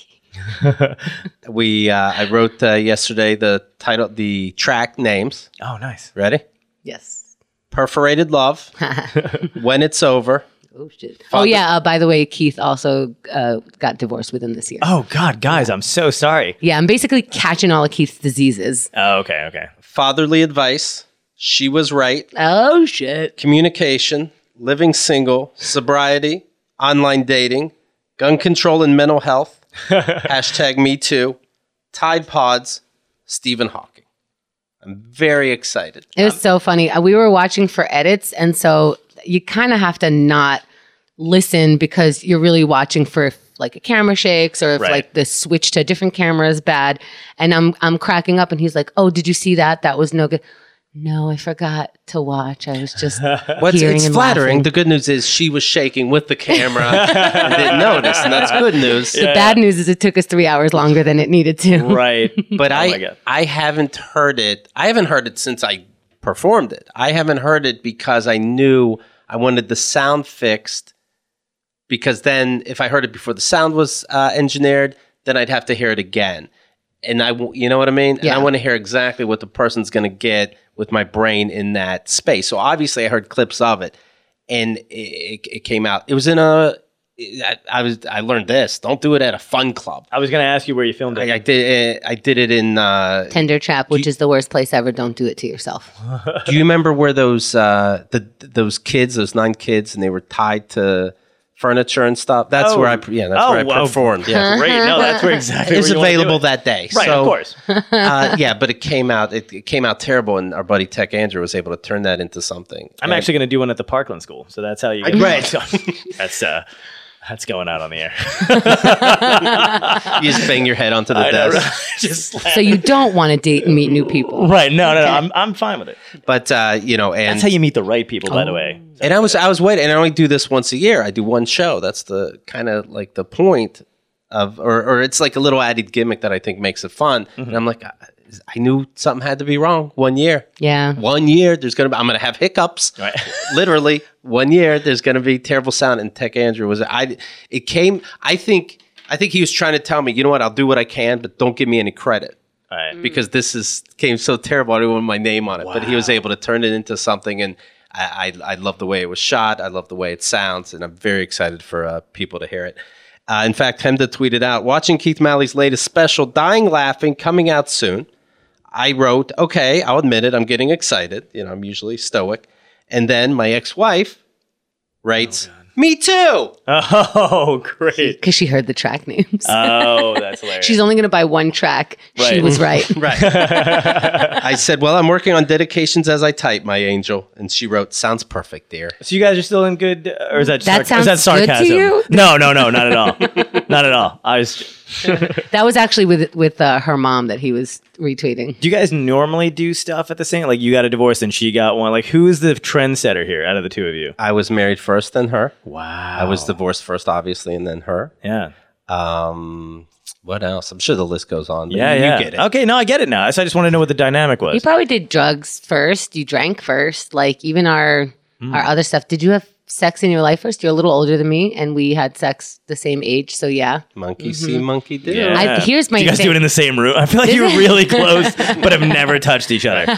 we uh, I wrote uh, yesterday the title, the track names. Oh, nice. Ready? Yes. Perforated Love. When It's Over. Oh, shit. Oh, yeah. Uh, by the way, Keith also uh, got divorced within this year. Oh, God, guys, I'm so sorry. Yeah, I'm basically catching all of Keith's diseases. Oh, okay, okay. Fatherly Advice. She Was Right. Oh, shit. Communication. Living Single. Sobriety. Online dating. Gun control and mental health. Hashtag Me Too. Tide Pods. Stephen Hawking. I'm very excited. It was so funny. Uh, We were watching for edits, and so you kind of have to not listen because you're really watching for if like a camera shakes or if Right. like the switch to a different camera is bad. And I'm I'm cracking up, and he's like, "Oh, did you see that? That was no good." No, I forgot to watch. I was just What's, hearing it's and flattering. laughing. The good news is she was shaking with the camera and didn't notice, and that's good news. The bad news is it took us three hours longer than it needed to. Right. But Oh my I God. I haven't heard it. I haven't heard it since I performed it. I haven't heard it because I knew I wanted the sound fixed. Because then, if I heard it before the sound was uh, engineered, then I'd have to hear it again. And I, w- you know what I mean? And Yeah. I want to hear exactly what the person's going to get with my brain in that space. So obviously, I heard clips of it. and it, it, it came out. It was in a. I, I was. I learned this. Don't do it at a fun club. I was going to ask you where you filmed it. I, I did. I did it in. Uh, Tender Trap, which is the worst place ever. Don't do it to yourself. do you remember where those uh, the those kids, those nine kids, and they were tied to furniture and stuff? That's Oh. where I. Yeah, that's Oh, where I wow. performed. Yeah. Great. No, that's where exactly It was where you wanna do available it. that day. Right, so, of course. uh, yeah, but it came out. It, it came out terrible, and our buddy Tech Andrew was able to turn that into something. I'm And- actually going to do one at the Parkland School, so that's how you get Right. That's uh, that's going out on the air. you just bang your head onto the I know, desk. right? Just So you don't want to date and meet new people. right. No, no, no. I'm I'm fine with it. But uh, you know, and That's how you meet the right people, by the way. and I was I was waiting, and I only do this once a year. I do one show. That's the kind of like the point of, or or it's like a little added gimmick that I think makes it fun. Mm-hmm. And I'm like, I, I knew something had to be wrong. One year, Yeah. one year, there's gonna be. I'm gonna have hiccups. Right. Literally, one year, there's gonna be terrible sound. And Tech Andrew was I. It came. I think. I think he was trying to tell me, you know what? I'll do what I can, but don't give me any credit. All right. Because this is came so terrible. I didn't want my name on it, but he was able to turn it into something, and I, I, I love the way it was shot. I love the way it sounds, and I'm very excited for uh, people to hear it. Uh, in fact, Hemda tweeted out, watching Keith Malley's latest special, Dying Laughing, coming out soon. I wrote, okay, I'll admit it, I'm getting excited. You know, I'm usually stoic. And then my ex-wife writes, me too. Oh, great. Because she heard the track names. Oh, that's hilarious. She's only going to buy one track. She Right. was right. Right. I said, well, I'm working on dedications as I type, my angel. And she wrote, sounds perfect, dear. So you guys are still in good, uh, or is that That sarc- is that sounds good to sarcasm? you? No, no, no, not at all. Not at all. I was. That was actually with with uh, her mom that he was retweeting. Do you guys normally do stuff at the same? Like you got a divorce and she got one. Like who is the trendsetter here out of the two of you? I was married first, then her. Wow. I was divorced first, obviously, and then her. Yeah. Um, what else? I'm sure the list goes on. But Yeah, you, yeah. You get it. Okay, no, I get it now. So I just want to know what the dynamic was. You probably did drugs first. You drank first. Like even our Hmm. our other stuff. Did you have sex in your life first? You're a little older than me, and we had sex the same age. So yeah. Monkey see, monkey do. Yeah. I- here's my Do you guys thing. do it in the same room? I feel like Is you're it? really close, but have never touched each other.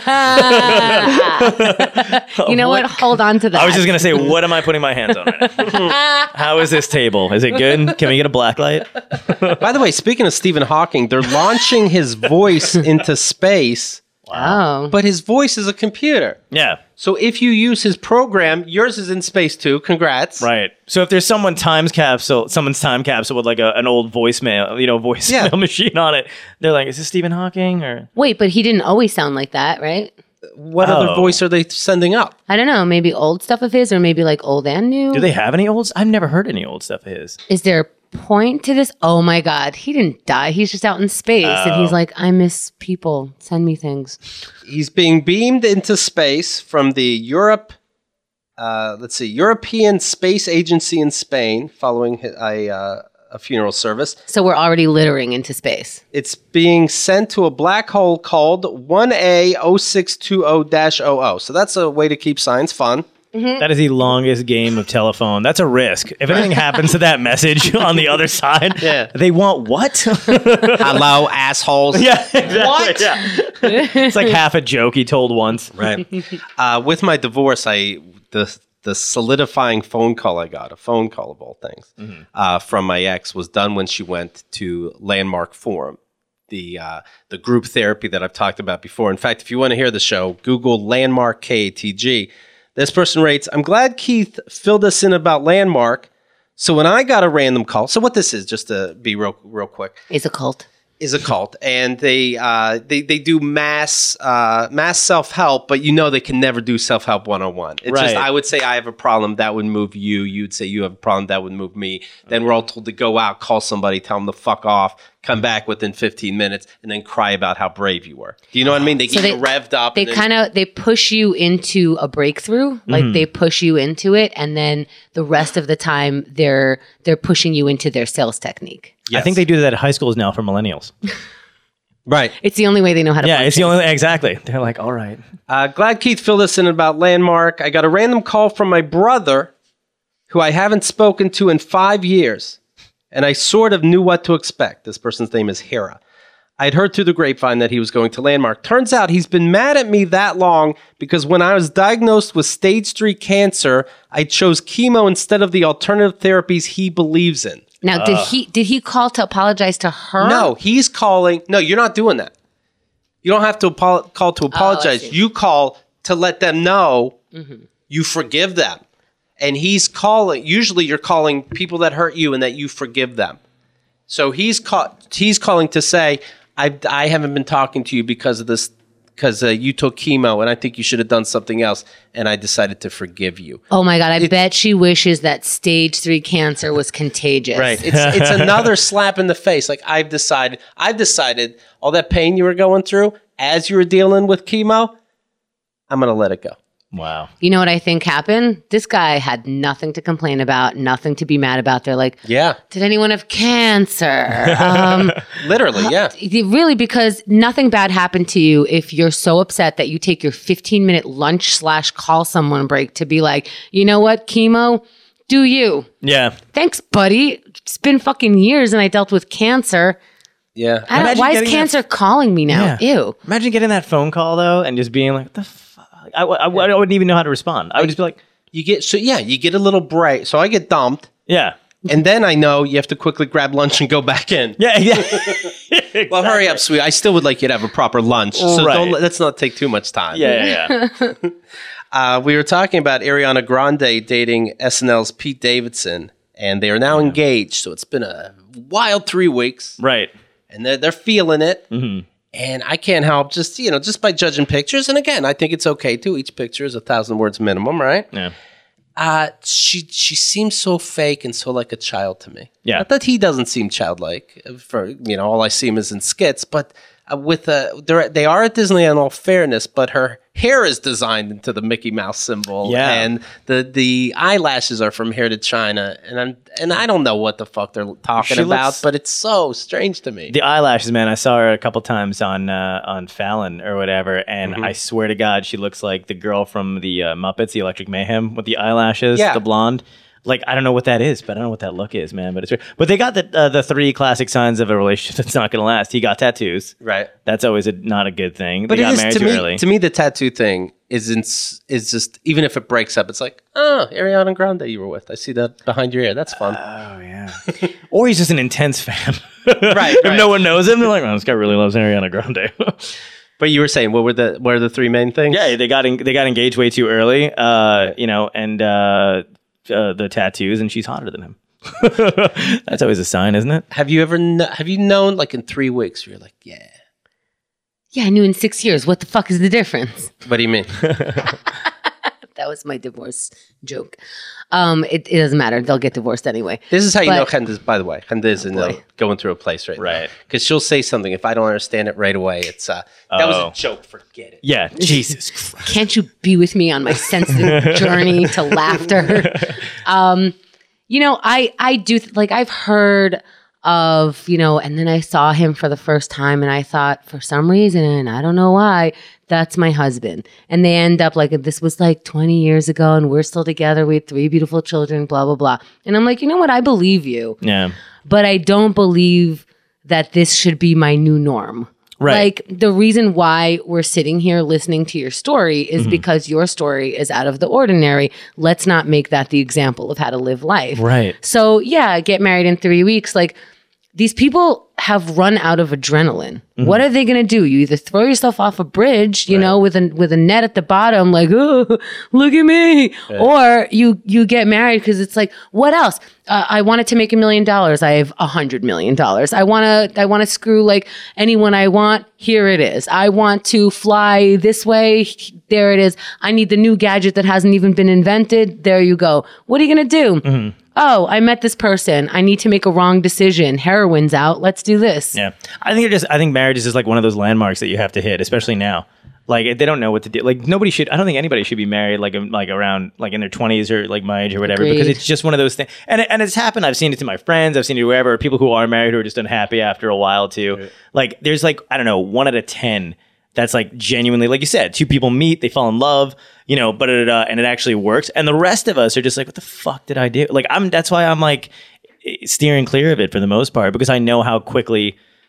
You know what? Hold on to that. I was just gonna say, what am I putting my hands on right now? How is this table? Is it good? Can we get a black light? By the way, speaking of Stephen Hawking, they're launching his voice into space, Oh. but his voice is a computer. Yeah. So if you use his program, yours is in space too. Congrats. Right. So if there's someone times capsule, someone's time capsule with like a, an old voicemail, you know, voicemail Yeah. machine on it, they're like, is this Stephen Hawking or? Wait, but he didn't always sound like that, right? What other Oh. voice are they sending up? I don't know. Maybe old stuff of his, or maybe like old and new. Do they have any old? I've never heard any old stuff of his. Is there a point to this? Oh my God, he didn't die. He's just out in space, and Oh. he's like, I miss people. Send me things. He's being beamed into space from the Europe, uh, let's see, European Space Agency in Spain, following a, uh, a funeral service. So we're already littering into space. It's being sent to a black hole called one A zero six two zero zero zero. So that's a way to keep science fun. That is the longest game of telephone. That's a risk. If anything happens to that message on the other side, Yeah. they want what? Hello, assholes. yeah, exactly. What? Yeah. It's like half a joke he told once. Right. Uh, with my divorce, I the the solidifying phone call I got, a phone call of all things, uh, from my ex was done when she went to Landmark Forum, the uh, the group therapy that I've talked about before. In fact, if you want to hear the show, Google Landmark K A T G. This person rates, I'm glad Keith filled us in about Landmark. So when I got a random call, so what this is, just to be real real quick, It's a cult. is a cult, and they uh, they they do mass uh, mass self help, but you know they can never do self help one on one. It's just Right. I would say I have a problem that would move you. You'd say you have a problem that would move me. Then we're all told to go out, call somebody, tell them to fuck off, come back within fifteen minutes, and then cry about how brave you were. Do you know what I mean? They So get they- you revved up. They and then- kind of they push you into a breakthrough. Like Mm-hmm. they push you into it, and then the rest of the time they're they're pushing you into their sales technique. I think they do that at high schools now for millennials. right. It's the only way they know how to. Yeah, function. it's the only exactly. They're like, all right. Uh, glad Keith filled us in about Landmark. I got a random call from my brother, who I haven't spoken to in five years, and I sort of knew what to expect. This person's name is Hera. I'd heard through the grapevine that he was going to Landmark. Turns out he's been mad at me that long because when I was diagnosed with stage three cancer, I chose chemo instead of the alternative therapies he believes in. Now, did he did he call to apologize to her? No, he's calling. No, you're not doing that. You don't have to apo- call to apologize. see. You call to let them know Mm-hmm. you forgive them. And he's calling. Usually you're calling people that hurt you and that you forgive them. So he's call, he's calling to say, I, I haven't been talking to you because of this, because uh, you took chemo and I think you should have done something else. And I decided to forgive you. Oh my God, I bet she wishes that stage three cancer was contagious. Right. It's it's another slap in the face. Like I've decided, I've decided all that pain you were going through as you were dealing with chemo, I'm going to let it go. Wow. You know what I think happened? This guy had nothing to complain about, nothing to be mad about. They're like, Yeah. did anyone have cancer? Um, Literally, yeah. really, because nothing bad happened to you if you're so upset that you take your fifteen minute lunch slash call someone break to be like, you know what, chemo, do you. Yeah. Thanks, buddy. It's been fucking years and I dealt with cancer. Yeah. I don't, Imagine why is getting cancer calling me now? Yeah. Ew. Imagine getting that phone call though and just being like, what the fuck? I, I, I wouldn't even know how to respond. I would just be like, You get, so yeah, you get a little break. So I get dumped. yeah. And then I know you have to quickly grab lunch and go back in. Yeah, yeah. Well, hurry up, sweet. I still would like you to have a proper lunch. So Right. don't, let's not take too much time. Yeah, yeah, yeah. Uh, we were talking about Ariana Grande dating S N L's Pete Davidson, and they are now engaged. So it's been a wild three weeks, Right. and they're, they're feeling it. Mm-hmm. And I can't help just, you know, just by judging pictures. And again, I think it's okay too. Each picture is a thousand words minimum, right? Yeah. Uh, she she seems so fake and so like a child to me. Yeah. Not that he doesn't seem childlike. For you know, all I see him is in skits. But uh, with a, they're they are at Disneyland. In all fairness, but her hair is designed into the Mickey Mouse symbol, Yeah. and the the eyelashes are from here to China. And I'm and I don't know what the fuck they're talking She about, looks- but it's so strange to me. The eyelashes, man. I saw her a couple times on uh, on Fallon or whatever, and Mm-hmm. I swear to God, she looks like the girl from the uh, Muppets, the Electric Mayhem, with the eyelashes, Yeah. the blonde. Like I don't know what that is, but I don't know what that look is, man. But it's weird. But they got the uh, the three classic signs of a relationship that's not going to last. He got tattoos, Right. That's always a, not a good thing. But they it got is married to too me. early. To me, the tattoo thing is in, is just even if it breaks up, it's like, oh, Ariana Grande you were with. I see that behind your ear. That's fun. Oh yeah. Or he's just an intense fan. Right, If right. no one knows him, they're like, "Oh, this guy really loves Ariana Grande." But you were saying, what were the what are the three main things? Yeah, they got en- they got engaged way too early. Uh, you know, and uh, uh, the tattoos, and she's hotter than him. That's always a sign, isn't it? Have you ever kn- have you known like in three weeks you're like, yeah. Yeah, I knew in six years. What the fuck is the difference? What do you mean? That was my divorce joke. Um, it, it doesn't matter. They'll get divorced anyway. This is how you But- know Henda's, by the way. Henda's in boy. the, going through a place right, Right. Because she'll say something. If I don't understand it right away, it's uh, that was Oh. a joke. Forget it. Yeah, Jesus Christ. Can't you be with me on my sensitive journey to laughter? Um, you know, I I do th- like I've heard of, you know, and then I saw him for the first time and I thought for some reason, and I don't know why, that's my husband. And they end up like, this was like twenty years ago and we're still together. We had three beautiful children, blah, blah, blah. And I'm like, you know what? I believe you, Yeah. but I don't believe that this should be my new norm. Right. Like the reason why we're sitting here listening to your story is because your story is out of the ordinary. Let's not make that the example of how to live life. Right. So yeah, get married in three weeks. Like these people have run out of adrenaline. What are they going to do? You either throw yourself off a bridge, you know, with a with a net at the bottom, like, oh, look at me, or you you get married because it's like, what else? Uh, I wanted to make a million dollars. I have a hundred million dollars. I want to I want to screw like anyone I want. Here it is. I want to fly this way. There it is. I need the new gadget that hasn't even been invented. There you go. What are you going to do? Oh, I met this person. I need to make a wrong decision. Heroin's out. Let's do this. Yeah. I think it just I think marriage is just like one of those landmarks that you have to hit, especially now. Like they don't know what to do. Like nobody should. I don't think anybody should be married like like around like in their twenties or like my age or whatever, because Agreed. it's just one of those things. And it, and it's happened. I've seen it to my friends. I've seen it wherever. People who are married who are just unhappy after a while too. Right. Like there's like I don't know one out of ten that's like genuinely, like you said, two people meet, they fall in love, you know, but it, uh, and it actually works. And the rest of us are just like, what the fuck did I do? Like I'm. That's why I'm like steering clear of it for the most part, because I know how quickly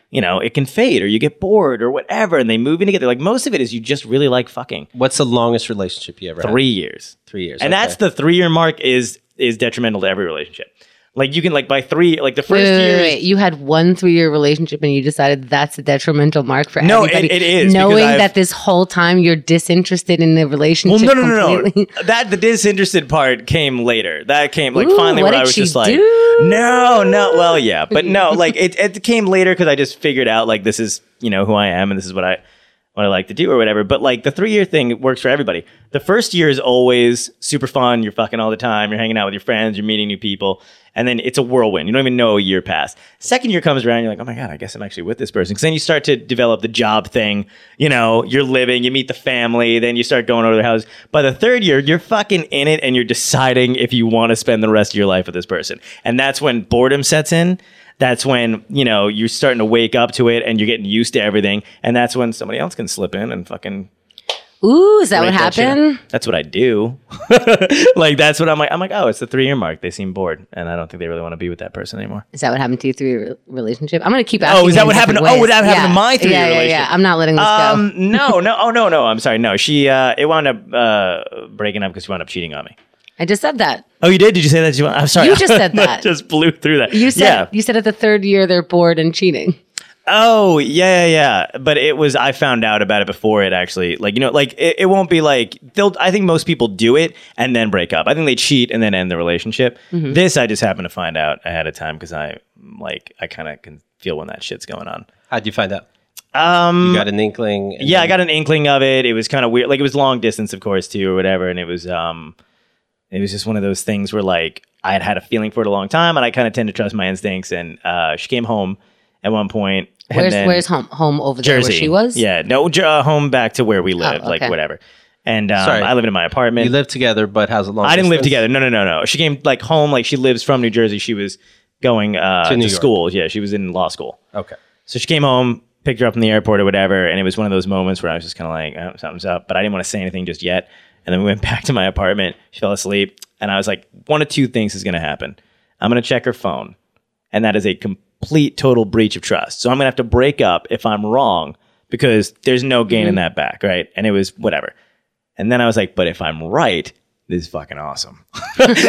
you know, it can fade or you get bored or whatever, and they move in together. Like most of it is you just really like fucking. What's the longest relationship you ever had? Three years. Three years. And okay. that's the three year mark is is detrimental to every relationship. Like you can like by three, like the first Wait, wait, year. wait, wait. You had one three-year relationship and you decided that's a detrimental mark for No, everybody. it- it is, knowing because I've- that this whole time you're disinterested in the relationship. Well, no, no, no, completely. no. That the disinterested part came later. That came like Ooh, finally what where I did was she just like, do? no, no. Well, yeah, but no, like it, it came later because I just figured out like this is you know who I am and this is what I what I like to do or whatever. But like the three year thing works for everybody. The first year is always super fun. You're fucking all the time. You're hanging out with your friends. You're meeting new people. And then it's a whirlwind. You don't even know a year passed. Second year comes around, you're like, oh my God, I guess I'm actually with this person. Because then you start to develop the job thing. You know, you're living, you meet the family, then you start going over their house. By the third year, you're fucking in it and you're deciding if you want to spend the rest of your life with this person. And that's when boredom sets in. That's when, you know, you're starting to wake up to it and you're getting used to everything. And that's when somebody else can slip in and fucking... Ooh, is that what break that shit happened? up. That's what I do. Like that's what I'm like. I'm like, oh, it's the three year mark. They seem bored, and I don't think they really want to be with that person anymore. Is that what happened to your three-year relationship? I'm going to keep asking. Oh, is you that in what happened? different Oh, ways. that happened yeah. to my three-year yeah, yeah, relationship. Yeah, I'm not letting this Um, go. no, no, oh no, no. I'm sorry. No, she uh, it wound up uh, breaking up because she wound up cheating on me. I just said that. Oh, you did? Did you say that? You, I'm sorry. You just said that. Just blew through that. You said yeah. you said at the third year they're bored and cheating. Oh, yeah, yeah, yeah. But it was, I found out about it before it actually, like, you know, like, it, it won't be like, they'll, I think most people do it and then break up. I think they cheat and then end the relationship. Mm-hmm. This, I just happened to find out ahead of time because I, like, I kind of can feel when that shit's going on. How'd you find out? Um, You got an inkling? and yeah, I then- got an inkling of it. It was kind of weird. Like, it was long distance, of course, too, or whatever. And it was, um, it was just one of those things where, like, I had had a feeling for it a long time and I kind of tend to trust my instincts. And uh, she came home at one point. And Where's then, Where's home? Home over there Jersey. where she was? Yeah, no, j- uh, home back to where we live, like okay. whatever. And um, Sorry. I live in my apartment. You live together, but how's it long? I didn't live distance? together. No, no, no, no. She came like home, like she lives from New Jersey. She was going uh, To to, New York. school. Yeah, she was in law school. Okay. So she came home, picked her up from the airport or whatever, and it was one of those moments where I was just kind of like, oh, something's up, but I didn't want to say anything just yet. And then we went back to my apartment. She fell asleep, and I was like, one of two things is going to happen. I'm going to check her phone, and that is a complete, total breach of trust. So I'm going to have to break up if I'm wrong because there's no gain in that back, right? And it was whatever. And then I was like, but if I'm right, this is fucking awesome. You know what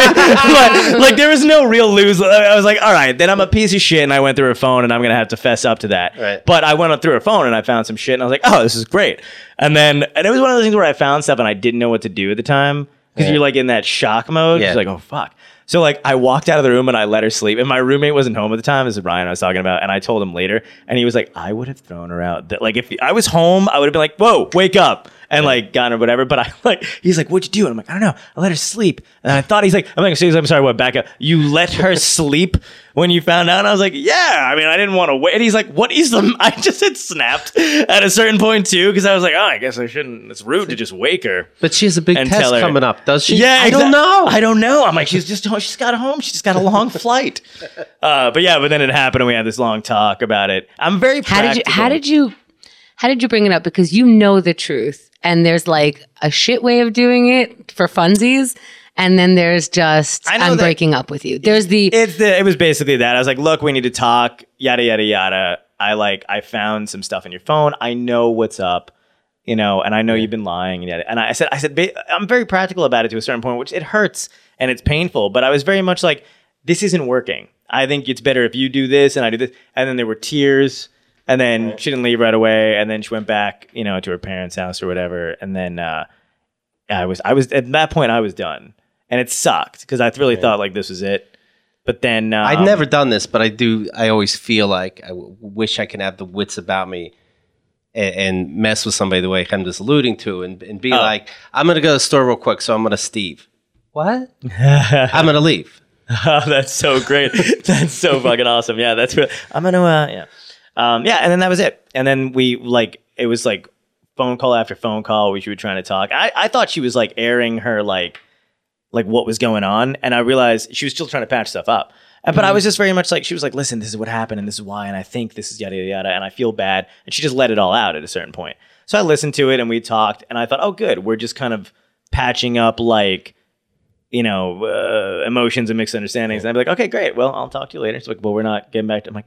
I mean? like, like, there was no real lose. I was like, all right, then I'm a piece of shit and I went through her phone and I'm going to have to fess up to that. Right. But I went through her phone and I found some shit and I was like, oh, this is great. And then, and it was one of those things where I found stuff and I didn't know what to do at the time because Yeah. you're like in that shock mode. Yeah. It's like, oh, fuck. So like I walked out of the room and I let her sleep and my roommate wasn't home at the time. This is Ryan I was talking about. And I told him later and he was like, I would have thrown her out. That like if I was home, I would have been like, whoa, wake up. And like gone or whatever. But I like, he's like, what'd you do? And I'm like, I don't know. I let her sleep. And I thought he's like, I'm like, seriously, I'm sorry, what, back up. You let her sleep when you found out? And I was like, yeah, I mean, I didn't want to wait. And he's like, what is the, I just had snapped at a certain point too. Cause I was like, oh, I guess I shouldn't, it's rude to just wake her. But she has a big And test tell her- coming up, does she? Yeah, I don't exact- know. I don't know. I'm like, she's just she's got a home. She's got a long flight. Uh, but yeah, but then it happened, and we had this long talk about it. I'm very. How did you? practical. How did you? How did you bring it up? Because you know the truth, and there's like a shit way of doing it for funsies, and then there's just I know I'm that- breaking up with you. There's the It's the. It was basically that. I was like, look, we need to talk. Yada yada yada. I like. I found some stuff in your phone. I know what's up. You know, and I know you've been lying. And, yada. and I said, I said, ba- I'm very practical about it to a certain point, which it hurts and it's painful. But I was very much like, this isn't working. I think it's better if you do this and I do this. And then there were tears. And then she didn't leave right away. And then she went back, you know, to her parents' house or whatever. And then uh, I was, I was at that point, I was done. And it sucked because I really thought like this was it. But then um, I've never done this, but I do. I always feel like I w- wish I can have the wits about me and, and mess with somebody the way I'm just alluding to, and, and be Oh. like, "I'm going to go to the store real quick, so I'm going to Steve." What? I'm going to leave. Oh, that's so great. That's so fucking awesome. Yeah, that's real. I'm gonna, uh, yeah, um, yeah, and then that was it. And then we like, it was like phone call after phone call. We she were trying to talk. I, I thought she was like airing her like, like what was going on, and I realized she was still trying to patch stuff up. And, but I was just very much like, she was like, listen, this is what happened, and this is why, and I think this is yada yada yada, and I feel bad, and she just let it all out at a certain point. So I listened to it, and we talked, and I thought, oh, good, we're just kind of patching up like. You know, uh, emotions and misunderstandings. And I'd be like, okay, great. Well, I'll talk to you later. It's like, well, we're not getting back to, I'm like, no,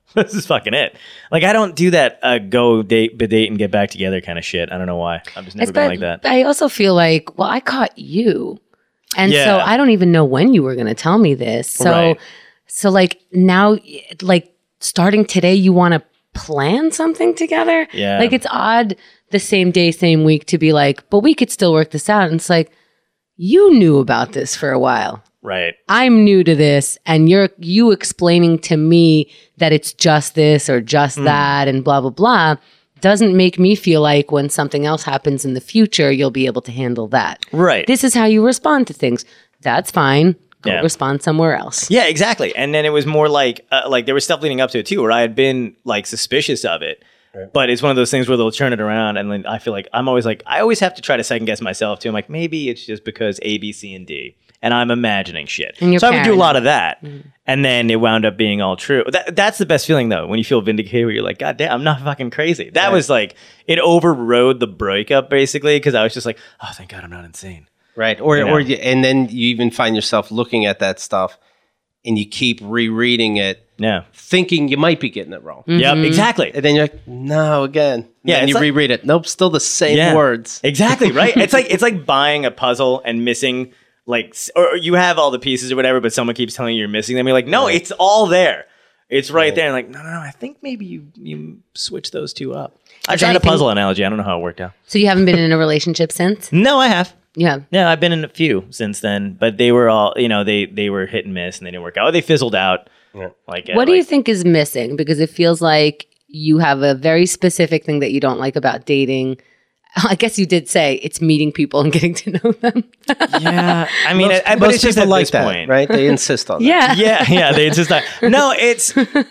This is fucking it. Like, I don't do that uh, go date, bedate, and get back together kind of shit. I don't know why. I've just never It's been but like that. I also feel like, well, I caught you. And Yeah. so I don't even know when you were going to tell me this. So, Right. so like now, like starting today, you want to plan something together? Yeah. Like it's odd the same day, same week to be like, but we could still work this out. And it's like, you knew about this for a while. Right. I'm new to this, and you're you explaining to me that it's just this or just Mm. that and blah blah blah doesn't make me feel like when something else happens in the future, you'll be able to handle that. Right. This is how you respond to things. That's fine. Go Yeah. respond somewhere else. Yeah, exactly. And then it was more like, uh, like there was stuff leading up to it too, where I had been like suspicious of it. But it's one of those things where they'll turn it around, and then I feel like I'm always like, I always have to try to second guess myself too. I'm like, maybe it's just because A, B, C, and D, and I'm imagining shit. And you're So I would do a paranoid. lot of that, and then it wound up being all true. That, that's the best feeling though, when you feel vindicated, where you're like, God damn, I'm not fucking crazy. That was like, it overrode the breakup basically, because I was just like, oh, thank God I'm not insane. Right. Or, You know? or you, and then you even find yourself looking at that stuff and you keep rereading it, Yeah. thinking you might be getting it wrong. Yep. Exactly. And then you're like, no, again. Yeah, And it's you like- reread it. Nope, still the same Yeah. words. Exactly, right? It's like it's like buying a puzzle and missing like s- or you have all the pieces or whatever, but someone keeps telling you you're missing them. You're like, no, it's all there. It's right there. And like, no, no, no. I think maybe you you switch those two up. I Is tried a anything- puzzle analogy. I don't know how it worked out. So you haven't been in a relationship since? No, I have. Yeah. Yeah, I've been in a few since then, but they were all, you know, they they were hit and miss and they didn't work out. Or they fizzled out. Like, What uh, do you like- think is missing? Because it feels like you have a very specific thing that you don't like about dating. I guess you did say it's meeting people and getting to know them. Yeah, I mean, Most, I, I, but most it's just people at like this that, point, right? They insist on that. Yeah. yeah, yeah. They just like no. It's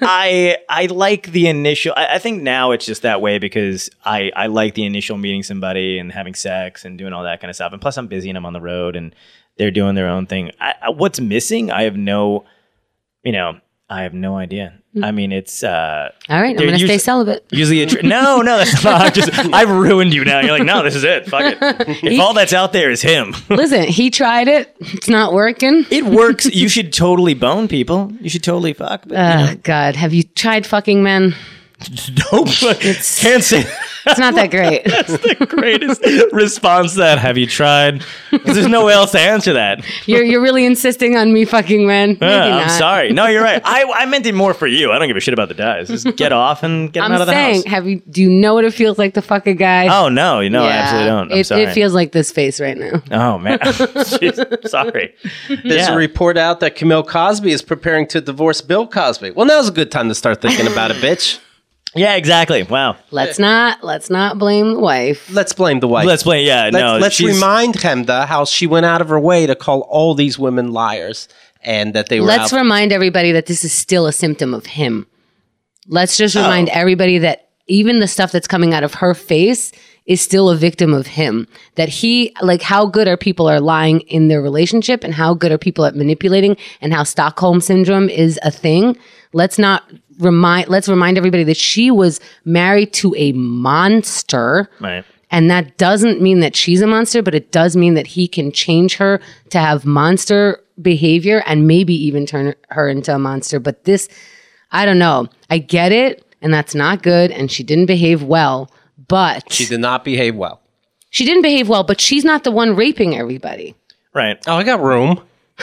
I I like the initial. I, I think now it's just that way because I I like the initial meeting somebody and having sex and doing all that kind of stuff. And plus, I'm busy and I'm on the road and they're doing their own thing. I, I, what's missing? I have no, you know, I have no idea. I mean, it's uh, All right, I'm They're going to stay usually- celibate. usually a tr- no, no. That's not. I've just I've ruined you now. You're like, no, this is it. Fuck it. If all that's out there is him. Listen, he tried it. It's not working. It works. You should totally bone people. You should totally fuck. But, you know. Uh, God, have you tried fucking men? Nope. Can't say It's not that great. that's the greatest response to that. Have you tried? 'Cause there's no way else to answer that. You're you're really insisting on me fucking men. Maybe Uh, not. I'm sorry. No, you're right. I, I meant it more for you. I don't give a shit about the guys. Just get off and get them I'm out of the saying, house. have you? Do you know what it feels like to fuck a guy? Oh no, you know I absolutely don't. I'm it, sorry. it feels like this face right now. oh man, Jeez, sorry. There's Yeah. a report out that Camille Cosby is preparing to divorce Bill Cosby. Well, now's a good time to start thinking about it, bitch. Yeah, exactly. Wow. Let's not let's not blame the wife. Let's blame the wife. Let's play. Yeah, Let's, no. let's she's- remind Hemda how she went out of her way to call all these women liars and that they were Let's out. remind everybody that this is still a symptom of him. Let's just Oh. remind everybody that even the stuff that's coming out of her face is still a victim of him. That he, like, how good are people are lying in their relationship and how good are people at manipulating and how Stockholm syndrome is a thing. Let's not remind, let's remind everybody that she was married to a monster. Right. And that doesn't mean that she's a monster, but it does mean that he can change her to have monster behavior and maybe even turn her into a monster. But this, I don't know. I get it, and that's not good, and she didn't behave well, but She did not behave well. she didn't behave well, but she's not the one raping everybody. Right. Oh, I got room.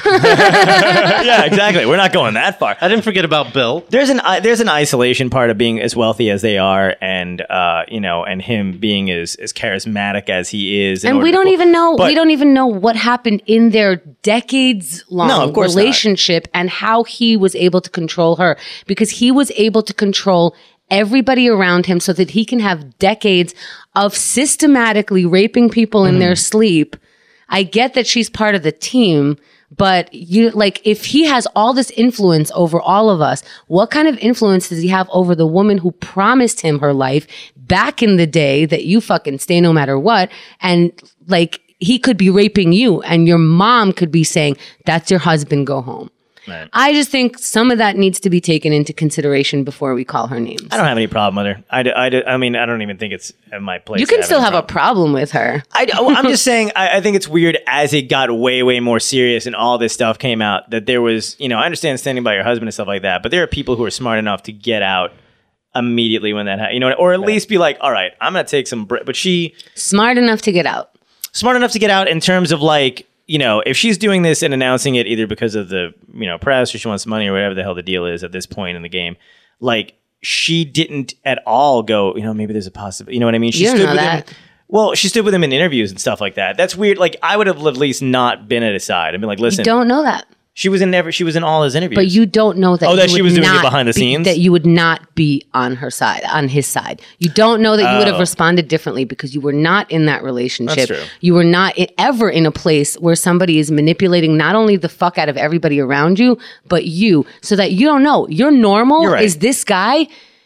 Yeah, exactly. We're not going that far. I didn't forget about Bill. There's an i- there's an isolation part of being as wealthy as they are, and uh, you know, and him being as as charismatic as he is. in And order we to don't pull- even know But- we don't even know what happened in their decades long No, of course not. relationship and how he was able to control her, because he was able to control everybody around him so that he can have decades of systematically raping people in Mm-hmm. their sleep. I get that she's part of the team, but you like if he has all this influence over all of us, what kind of influence does he have over the woman who promised him her life back in the day that you fucking stay no matter what? And like he could be raping you and your mom could be saying, that's your husband, go home. Right. I just think some of that needs to be taken into consideration before we call her names. I don't have any problem with her. I, do, I, do, I mean, I don't even think it's at my place. You can have still any have problem. a problem with her. I, I'm just saying, I, I think it's weird as it got way, way more serious and all this stuff came out that there was, you know, I understand standing by your husband and stuff like that, but there are people who are smart enough to get out immediately when that happens, you know, or at least be like, all right, I'm going to take some, br-. but she... Smart enough to get out. Smart enough to get out in terms of like, you know, if she's doing this and announcing it either because of the, you know, press or she wants money or whatever the hell the deal is at this point in the game, like she didn't at all go, you know, maybe there's a possibility, you know what I mean? She You don't stood know with that. him. Well, she stood with him in interviews and stuff like that. That's weird. Like I would have at least not been at his side and been like, listen, You don't know that. she was in never, she was in all his interviews. But you don't know that. Oh, that you she would was doing it not behind the be- scenes? That you would not be on her side, on his side. You don't know that you would have Oh. responded differently because you were not in that relationship. That's true. You were not i- ever in a place where somebody is manipulating not only the fuck out of everybody around you, but you, so that you don't know. Your normal You're right. is this guy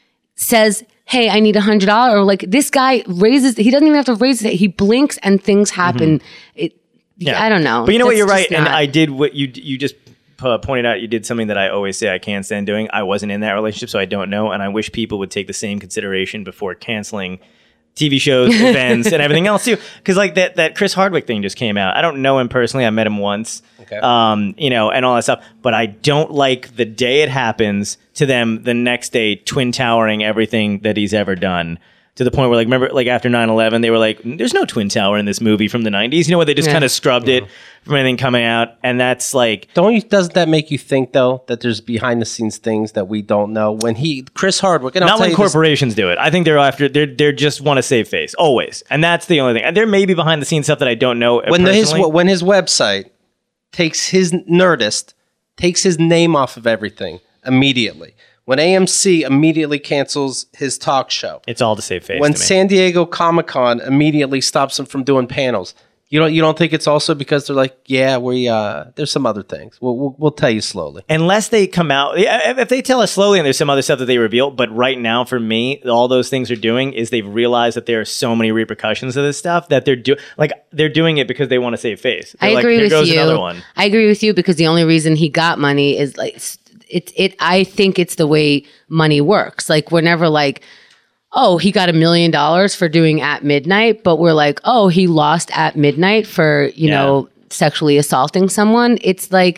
says, hey, I need a hundred dollars, or like this guy raises. He doesn't even have to raise it. He blinks and things happen. It. I don't know. But you know what? That's You're right. just And not- I did what you you just uh, pointed out. You did something that I always say I can't stand doing. I wasn't in that relationship, so I don't know. And I wish people would take the same consideration before canceling T V shows, events, and everything else too. Because like that that Chris Hardwick thing just came out. I don't know him personally. I met him once. Okay. Um, you know, and all that stuff. But I don't like the day it happens to them the next day, twin towering everything that he's ever done. To the point where, like, remember, like, after nine eleven, they were like, there's no Twin Tower in this movie from the nineties. You know what? They just Yeah. kind of scrubbed it from anything coming out. And that's like, Don't you? Doesn't that make you think though that there's behind the scenes things that we don't know? When he, Chris Hardwick, and I'll not tell when you this- corporations do it. I think they're after, they're, they're just want to save face, always. And that's the only thing. And there may be behind the scenes stuff that I don't know. when the- his personally. when his website takes his Nerdist takes his name off of everything immediately. When A M C immediately cancels his talk show. It's all to save face. When to me. San Diego Comic-Con immediately stops him from doing panels. You don't you don't think it's also because they're like, yeah, we uh there's some other things. We'll we'll, we'll tell you slowly. Unless they come out, yeah, if they tell us slowly and there's some other stuff that they reveal, but right now for me, all those things are doing is they've realized that there are so many repercussions of this stuff that they're doing, like they're doing it because they want to save face. They're I like, agree Here with goes you. another one. I agree with you because the only reason he got money is like it. It. I think it's the way money works. Like we're never like, oh, he got a million dollars for doing At Midnight, but we're like, oh, he lost At Midnight for you Yeah. know sexually assaulting someone. It's like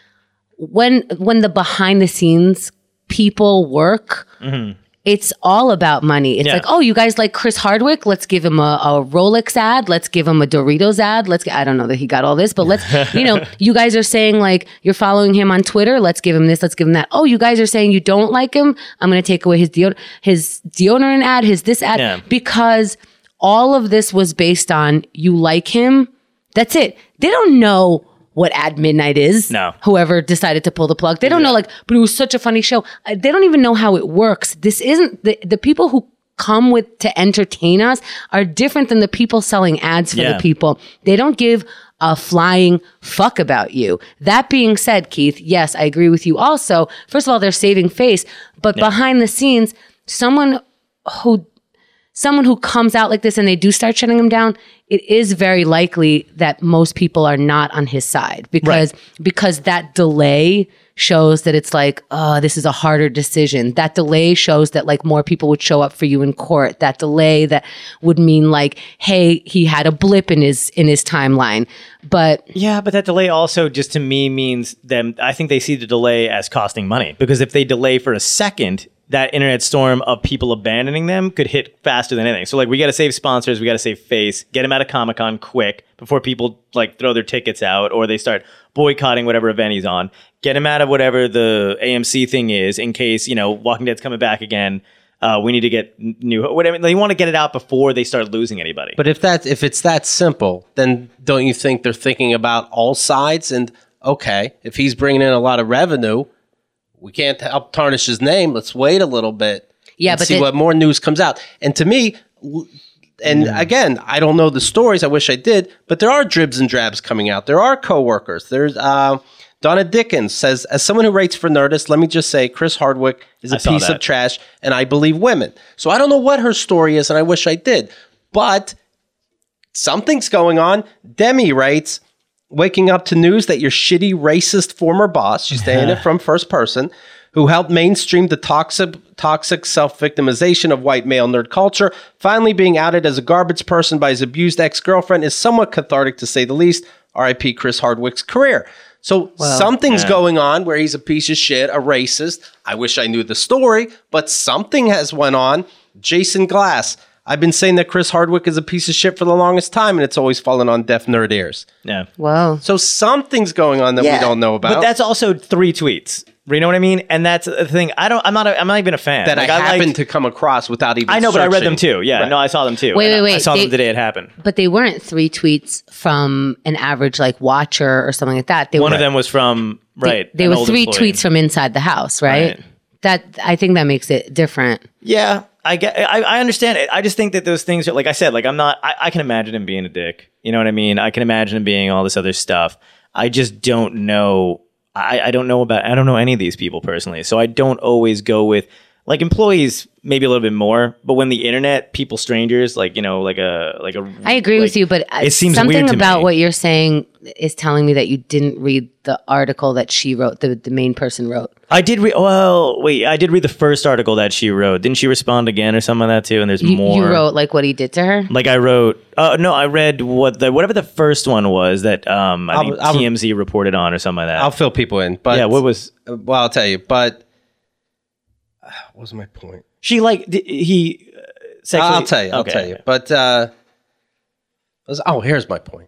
when when the behind the scenes people work. It's all about money. It's Yeah. like, oh, you guys like Chris Hardwick? Let's give him a, a Rolex ad. Let's give him a Doritos ad. Let's. I don't know that he got all this, but let's. You know, you guys are saying like you're following him on Twitter. Let's give him this. Let's give him that. Oh, you guys are saying you don't like him. I'm going to take away his deod- his deodorant ad, his this ad, Yeah. because all of this was based on you like him. That's it. They don't know what At Midnight is. No. Whoever decided to pull the plug. They don't know like, but it was such a funny show. Uh, They don't even know how it works. This isn't the, the people who come with to entertain us are different than the people selling ads for Yeah. the people. They don't give a flying fuck about you. That being said, Keith, yes, I agree with you also. First of all, they're saving face, but behind the scenes, someone who someone who comes out like this and they do start shutting him down, it is very likely that most people are not on his side because because that delay shows that it's like, oh, this is a harder decision. That delay shows that like more people would show up for you in court. That delay that would mean like, hey, he had a blip in his in his timeline. But Yeah, but that delay also just to me means them. I think they see the delay as costing money because if they delay for a second, that internet storm of people abandoning them could hit faster than anything. So like we got to save sponsors, we got to save face, get them out of Comic-Con quick before people like throw their tickets out or they start boycotting whatever event he's on. Get him out of whatever the A M C thing is in case, you know, Walking Dead's coming back again. Uh, we need to get n- new, whatever. They want to get it out before they start losing anybody. But if that if it's that simple, then don't you think they're thinking about all sides? And okay, if he's bringing in a lot of revenue, we can't help tarnish his name. Let's wait a little bit. Yeah, and but see the- what more news comes out. And to me, l- and again, I don't know the stories. I wish I did, but there are dribs and drabs coming out. There are coworkers. There's uh, Donna Dickens says, as someone who writes for Nerdist, let me just say, Chris Hardwick is a I saw piece that. of trash, and I believe women. So I don't know what her story is, and I wish I did, but something's going on. Demi writes, waking up to news that your shitty, racist former boss, she's saying it from first person, who helped mainstream the toxic, toxic self-victimization of white male nerd culture, finally being outed as a garbage person by his abused ex-girlfriend is somewhat cathartic to say the least. R I P Chris Hardwick's career. So well, something's yeah. going on where he's a piece of shit, a racist. I wish I knew the story, but something has went on. Jason Glass. I've been saying that Chris Hardwick is a piece of shit for the longest time, and it's always fallen on deaf nerd ears. Yeah. Wow. So something's going on that yeah, we don't know about. But that's also three tweets. You know what I mean? And that's the thing. I don't. I'm not. A, I'm not even a fan. That like, I, I happened like, to come across without even. I know, searching. but I read them too. Yeah. Right. No, I saw them too. Wait, wait, wait. I saw they, them the day it happened. But they weren't three tweets from an average like watcher or something like that. They One were, of them was from right. They, they were three employee. tweets from inside the house, right? right? That I think that makes it different. Yeah. I get. I, I understand it. I just think that those things are like I said. Like I'm not. I, I can imagine him being a dick. You know what I mean? I can imagine him being all this other stuff. I just don't know. I, I don't know about. I don't know any of these people personally, so I don't always go with like employees. Maybe a little bit more, but when the internet, people, strangers, like you know, like a like a. I agree like, with you, but it seems something weird to about me. what you're saying is telling me that you didn't read the article that she wrote. The the main person wrote. I did read. Well, wait. I did read the first article that she wrote. Didn't she respond again or something like that too? And there's you, more. You wrote like what he did to her. Like I wrote. Uh, no, I read what the whatever the first one was that um I I'll, think I'll, T M Z reported on or something like that. I'll fill people in. But yeah, what was? Well, I'll tell you. But uh, what was my point? She like d- he. Uh, sexually, I'll tell you. I'll okay. tell you. But uh, was, oh, here's my point.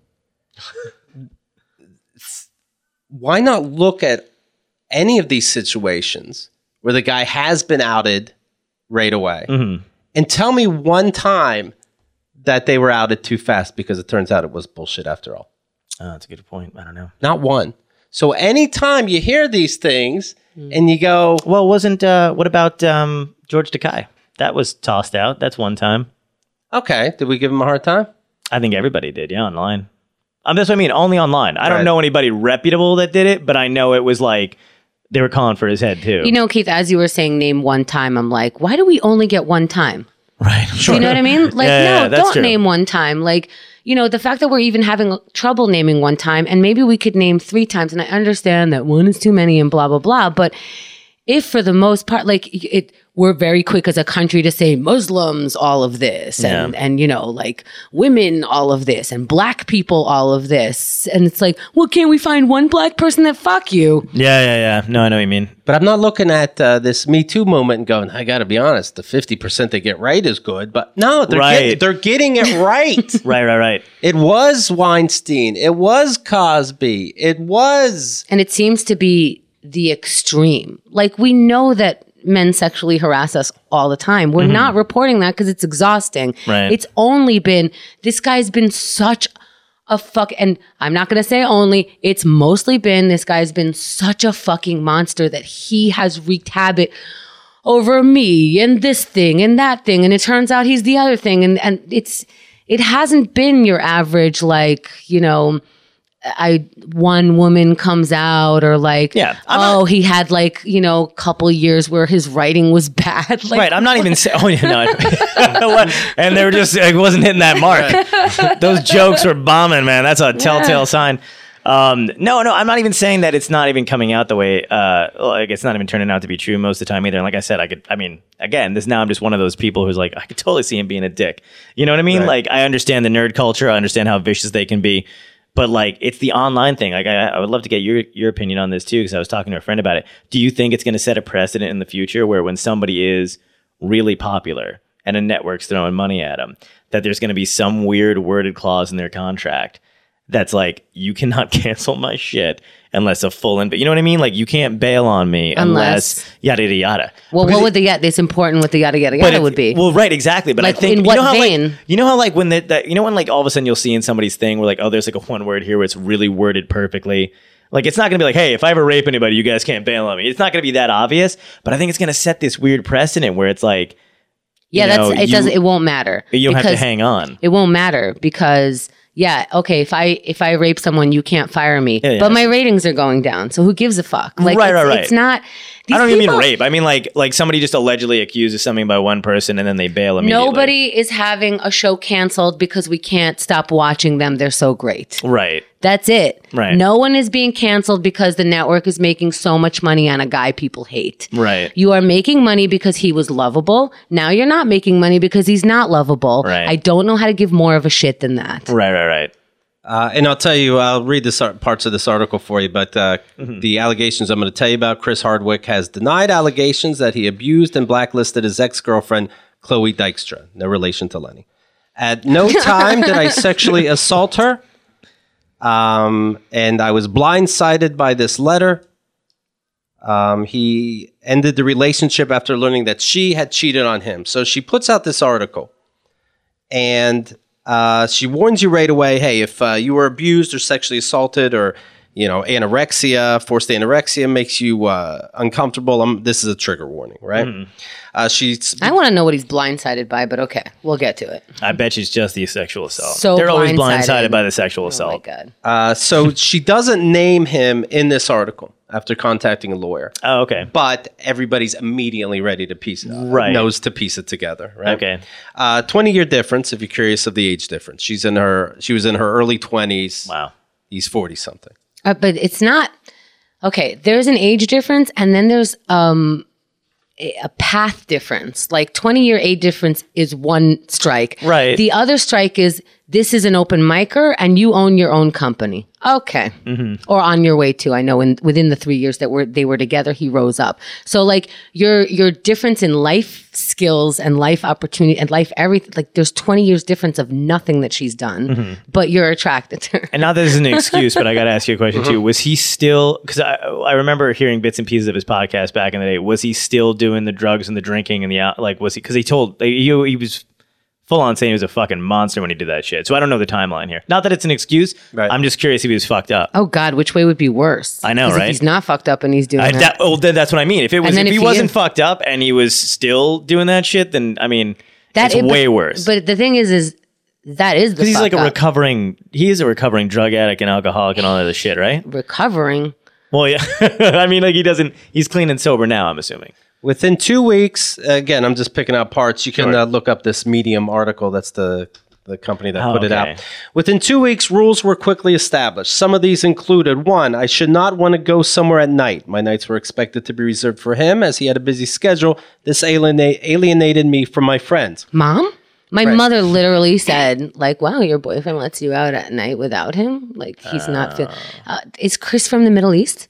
Why not look at any of these situations where the guy has been outed right away mm-hmm. and tell me one time that they were outed too fast because it turns out it was bullshit after all. Oh, that's a good point. I don't know. Not one. So anytime you hear these things mm. and you go, well, wasn't, uh, what about um, George Takei? That was tossed out. That's one time. Okay. Did we give him a hard time? I think everybody did. Yeah. Online. Um, that's what I mean. Only online. I don't right. know anybody reputable that did it, but I know it was like they were calling for his head too. You know, Keith, as you were saying, name one time. I'm like, why do we only get one time? Right. Sure. You know what I mean? Like, yeah, no, yeah, that's don't true. name one time. Like, you know, the fact that we're even having trouble naming one time, and maybe we could name three times. And I understand that one is too many and blah, blah, blah. But if for the most part, like it, we're very quick as a country to say Muslims, all of this, and, yeah. and, you know, like women, all of this, and black people, all of this. And it's like, well, can't we find one black person that fuck you? Yeah, yeah, yeah. No, I know what you mean. But I'm not looking at uh, this Me Too moment and going, I got to be honest, the fifty percent they get right is good. But no, they're, right. get, they're getting it right. right, right, right. It was Weinstein. It was Cosby. It was. And it seems to be the extreme. Like, we know that men sexually harass us all the time. We're mm-hmm. not reporting that because it's exhausting. Right. It's only been, this guy's been such a fuck, and I'm not going to say only, it's mostly been, this guy's been such a fucking monster that he has wreaked havoc over me and this thing and that thing. And it turns out he's the other thing. And, and it's, it hasn't been your average, like, you know, I one woman comes out or like, yeah, I'm oh, not, he had like, you know, a couple years where his writing was bad. Like, right. I'm not even saying, oh, yeah, no. And they were just, it wasn't hitting that mark. Those jokes were bombing, man. That's a telltale yeah. sign. Um, no, no, I'm not even saying that it's not even coming out the way, uh, like it's not even turning out to be true most of the time either. And like I said, I could, I mean, again, this now I'm just one of those people who's like, I could totally see him being a dick. You know what I mean? Right. Like, I understand the nerd culture. I understand how vicious they can be. But like, it's the online thing. Like, I, I would love to get your your opinion on this too, because I was talking to a friend about it. Do you think it's going to set a precedent in the future where when somebody is really popular and a network's throwing money at them, that there's going to be some weird worded clause in their contract that's like, you cannot cancel my shit unless a full in, but you know what I mean? Like, you can't bail on me unless, unless yada yada yada. Well, because what would the yada? It's important what the yada yada yada would be. Well, right, exactly. But like, I think in what you know how vein? Like, you know how like when that, that you know when like all of a sudden you'll see in somebody's thing where like, oh, there's like a one word here where it's really worded perfectly. Like, it's not gonna be like, hey, if I ever rape anybody, you guys can't bail on me. It's not gonna be that obvious. But I think it's gonna set this weird precedent where it's like, yeah, you know, that's it. You, doesn't it won't matter. You don't have to hang on. It won't matter because. Yeah, okay, if I if I rape someone, you can't fire me. Yeah, yeah. But my ratings are going down, so who gives a fuck? Like, right, it's, right, right. It's not, These I don't even mean people- rape. I mean like like somebody just allegedly accuses something by one person and then they bail immediately. Nobody is having a show canceled because we can't stop watching them. They're so great. Right. That's it. Right. No one is being canceled because the network is making so much money on a guy people hate. Right. You are making money because he was lovable. Now you're not making money because he's not lovable. Right. I don't know how to give more of a shit than that. Right, right, right. Uh, and I'll tell you, I'll read this art, parts of this article for you, but uh, mm-hmm. the allegations I'm going to tell you about, Chris Hardwick has denied allegations that he abused and blacklisted his ex-girlfriend, Chloe Dykstra, no relation to Lenny. At no time did I sexually assault her, um, and I was blindsided by this letter. Um, he ended the relationship after learning that she had cheated on him. So she puts out this article, and Uh, she warns you right away, hey, if uh, you were abused or sexually assaulted or, you know, anorexia, forced anorexia makes you uh, uncomfortable, um, this is a trigger warning, right? Mm. Uh, she's. I want to know what he's blindsided by, but okay, we'll get to it. I bet she's just the sexual assault. So They're always blindsided. blindsided by the sexual Oh assault. my God. Uh, so she doesn't name him in this article after contacting a lawyer. Oh, okay. But everybody's immediately ready to piece it, uh, right. knows to piece it together, right? Okay. Uh, twenty year difference, if you're curious of the age difference. She's in her, she was in her early twenties. Wow. He's forty something. Uh, but it's not, okay, there's an age difference and then there's um, a, a path difference. Like twenty year age difference is one strike. Right. The other strike is this is an open micer and you own your own company. Okay. Mm-hmm. Or on your way to. I know in within the three years that were they were together, he rose up. So like your your difference in life skills and life opportunity and life everything, like there's twenty years difference of nothing that she's done, mm-hmm. but you're attracted to her. And not that this is an excuse, but I got to ask you a question too. Was he still, because I, I remember hearing bits and pieces of his podcast back in the day, was he still doing the drugs and the drinking and the, out like, was he, because he told, he, he was full on saying he was a fucking monster when he did that shit. So I don't know the timeline here. Not that it's an excuse. Right. I'm just curious if he was fucked up. Oh God, which way would be worse? I know, 'Cause right? If he's not fucked up and he's doing I, that. that well, then that's what I mean. If it was, if, if he he wasn't is- fucked up and he was still doing that shit, then I mean, that it's it- way but, worse. But the thing is, is that is the Because he's fuck like a up. recovering, he is a recovering drug addict and alcoholic and all that other shit, right? recovering. Well, yeah. I mean, like he doesn't, he's clean and sober now, I'm assuming. Within two weeks, again, I'm just picking out parts. You can Sure. uh, look up this Medium article. That's the the company that Oh, put it okay. out. Within two weeks, rules were quickly established. Some of these included, one, I should not want to go somewhere at night. My nights were expected to be reserved for him as he had a busy schedule. This alienate, alienated me from my friends. Mom? My Right. mother literally said, like, wow, your boyfriend lets you out at night without him? Like, he's not feel. Uh, is Chris from the Middle East?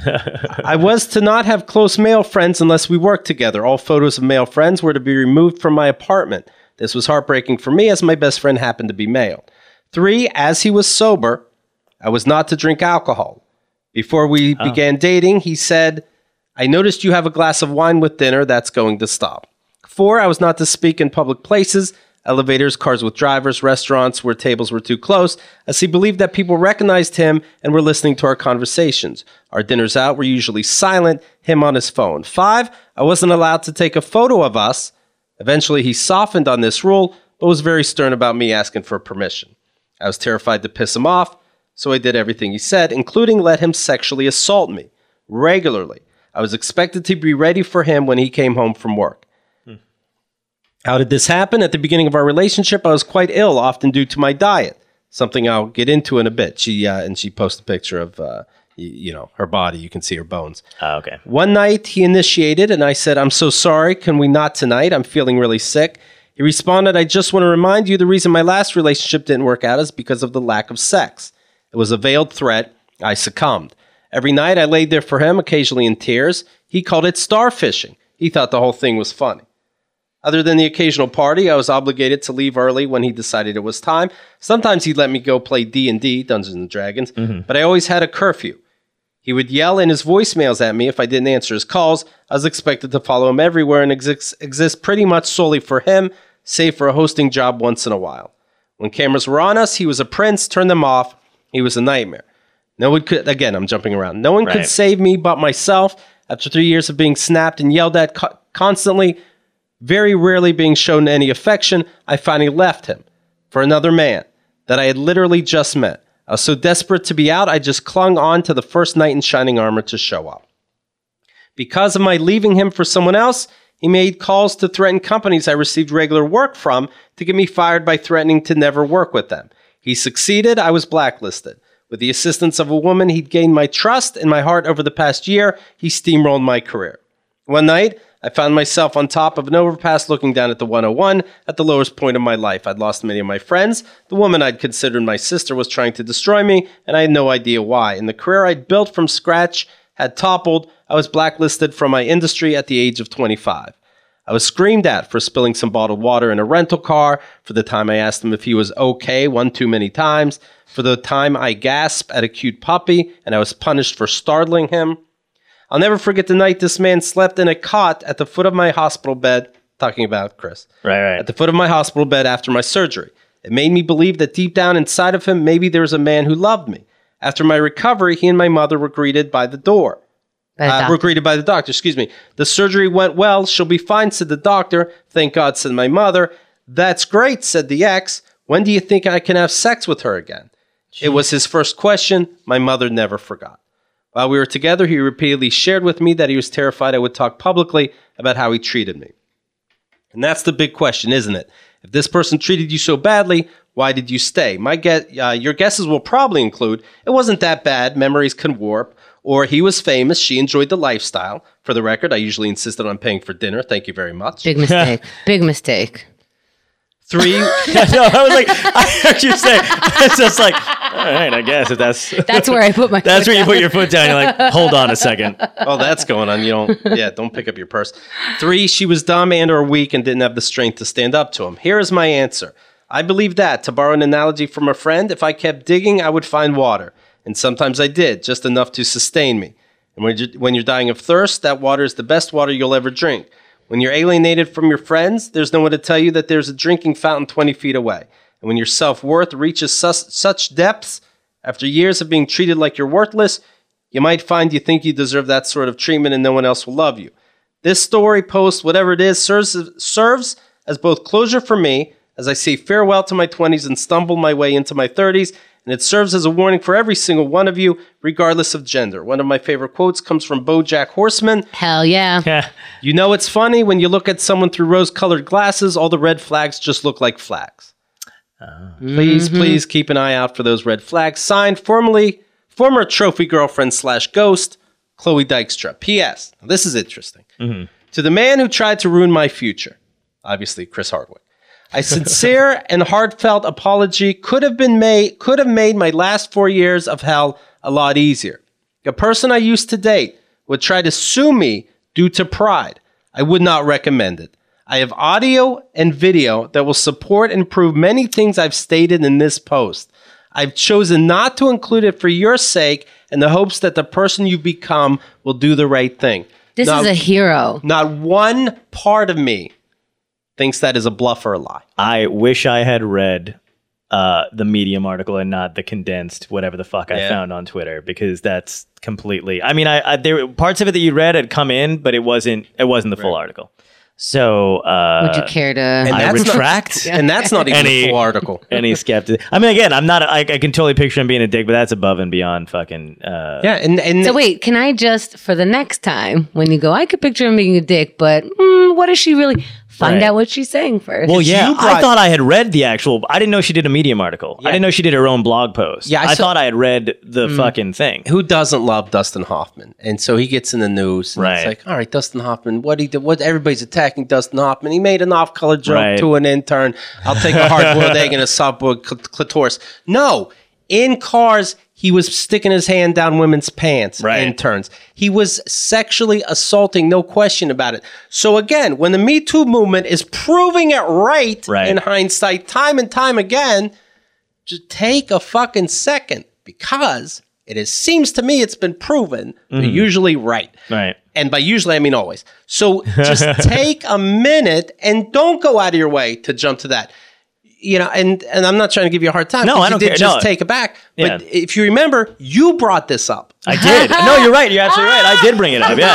I was to not have close male friends unless we worked together. All photos of male friends were to be removed from my apartment. This was heartbreaking for me as my best friend happened to be male. Three, as he was sober, I was not to drink alcohol. Before we Oh. began dating, he said, I noticed you have a glass of wine with dinner. That's going to stop. Four, I was not to speak in public places, elevators, cars with drivers, restaurants where tables were too close, as he believed that people recognized him and were listening to our conversations. Our dinners out were usually silent, him on his phone. Five, I wasn't allowed to take a photo of us. Eventually, he softened on this rule, but was very stern about me asking for permission. I was terrified to piss him off, so I did everything he said, including let him sexually assault me regularly. I was expected to be ready for him when he came home from work. Hmm. How did this happen? At the beginning of our relationship, I was quite ill, often due to my diet, something I'll get into in a bit. She uh, and she posted a picture of uh, you, you know her body. You can see her bones. Oh, okay. One night he initiated and I said, I'm so sorry. Can we not tonight? I'm feeling really sick. He responded, I just want to remind you the reason my last relationship didn't work out is because of the lack of sex. It was a veiled threat. I succumbed. Every night I laid there for him, occasionally in tears. He called it starfishing. He thought the whole thing was funny. Other than the occasional party, I was obligated to leave early when he decided it was time. Sometimes he'd let me go play D and D, Dungeons and Dragons, mm-hmm. but I always had a curfew. He would yell in his voicemails at me if I didn't answer his calls. I was expected to follow him everywhere and exist, exist pretty much solely for him, save for a hosting job once in a while. When cameras were on us, he was a prince, turned them off. He was a nightmare. No one could, again, I'm jumping around. No one Right. could save me but myself. After three years of being snapped and yelled at co- constantly, very rarely being shown any affection, I finally left him for another man that I had literally just met. I was so desperate to be out, I just clung on to the first knight in shining armor to show up. Because of my leaving him for someone else, he made calls to threaten companies I received regular work from to get me fired by threatening to never work with them. He succeeded. I was blacklisted. With the assistance of a woman, he'd gained my trust and my heart over the past year. He steamrolled my career. One night, I found myself on top of an overpass looking down at the one oh one at the lowest point of my life. I'd lost many of my friends. The woman I'd considered my sister was trying to destroy me, and I had no idea why. And the career I'd built from scratch had toppled. I was blacklisted from my industry at the age of twenty-five. I was screamed at for spilling some bottled water in a rental car, for the time I asked him if he was okay one too many times, for the time I gasped at a cute puppy, and I was punished for startling him. I'll never forget the night this man slept in a cot at the foot of my hospital bed, talking about Chris. Right, right. At the foot of my hospital bed after my surgery. It made me believe that deep down inside of him, maybe there was a man who loved me. After my recovery, he and my mother were greeted by the door. By the Uh, doctor. were greeted by the doctor, excuse me. The surgery went well. She'll be fine, said the doctor. Thank God, said my mother. That's great, said the ex. When do you think I can have sex with her again? It was his first question. My mother never forgot. While we were together, he repeatedly shared with me that he was terrified I would talk publicly about how he treated me. And that's the big question, isn't it? If this person treated you so badly, why did you stay? My guess, uh, your guesses will probably include, it wasn't that bad, memories can warp, or he was famous, she enjoyed the lifestyle. For the record, I usually insisted on paying for dinner. Thank you very much. Big mistake. Big mistake. Three, no, I was like, I heard you say, it's just like, all right, I guess if that's That's where I put my that's foot where you down. put your foot down. You're like, hold on a second. oh, that's going on. You don't, yeah, don't pick up your purse. Three, she was dumb and or weak and didn't have the strength to stand up to him. Here is my answer. I believe that, to borrow an analogy from a friend, if I kept digging, I would find water. And sometimes I did, just enough to sustain me. And when you're, when you're dying of thirst, that water is the best water you'll ever drink. When you're alienated from your friends, there's no one to tell you that there's a drinking fountain twenty feet away. And when your self-worth reaches sus- such depths, after years of being treated like you're worthless, you might find you think you deserve that sort of treatment and no one else will love you. This story, post, whatever it is, serves, serves as both closure for me, as I say farewell to my twenties and stumble my way into my thirties, and it serves as a warning for every single one of you, regardless of gender. One of my favorite quotes comes from BoJack Horseman. Hell yeah. Yeah. You know it's funny when you look at someone through rose-colored glasses, all the red flags just look like flags. Please, please keep an eye out for those red flags. Signed, formerly, former trophy girlfriend slash ghost, Chloe Dykstra. P S. Now, this is interesting. To the man who tried to ruin my future, obviously Chris Hardwick, a sincere and heartfelt apology could have been made, could have made my last four years of hell a lot easier. A person I used to date would try to sue me due to pride. I would not recommend it. I have audio and video that will support and prove many things I've stated in this post. I've chosen not to include it for your sake in the hopes that the person you become will do the right thing. This Not- is a hero. Not one part of me thinks that is a bluff or a lie. I wish I had read uh, the Medium article and not the condensed whatever the fuck I Yeah. found on Twitter, because that's completely. I mean, I, I there parts of it that you read had come in, but it wasn't. It wasn't the full article. So uh, Would you care to? And I that's not- retract. And that's not even Any- a full article. Any skeptic? I mean, again, I'm not. I, I can totally picture him being a dick, but that's above and beyond fucking. Uh, Yeah, and, and So wait, can I just, for the next time, when you go, I could picture him being a dick, but mm, what is she really? Find Right. out what she's saying first. Well, yeah, you I brought- thought I had read the actual. I didn't know she did a Medium article. I didn't know she did her own blog post. Yeah, I I, saw- thought I had read the fucking thing. who doesn't love Dustin Hoffman? And so he gets in the news, and Right. it's like, all right, Dustin Hoffman, what he did? What everybody's attacking Dustin Hoffman? He made an off-color joke Right. to an intern. I'll take a hard-boiled egg and a soft-boiled cl- clitoris. No, in Cars, he was sticking his hand down women's pants. Right. Interns. He was sexually assaulting, no question about it. So again, when the Me Too movement is proving it right, Right. in hindsight, time and time again, just take a fucking second, because it is, seems to me it's been proven they're usually right. Right. And by usually, I mean always. So just take a minute and don't go out of your way to jump to that. You know, and, and I'm not trying to give you a hard time. No, 'cause I you don't did care. just No. take it back. But Yeah. if you remember, you brought this up. I did. No, you're right. You're absolutely right. I did bring it up. Yeah.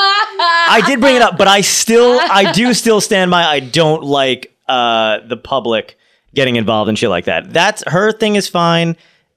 I did bring it up, but I still, I do still stand by. I don't like uh, the public getting involved in shit like that. That's her thing is fine.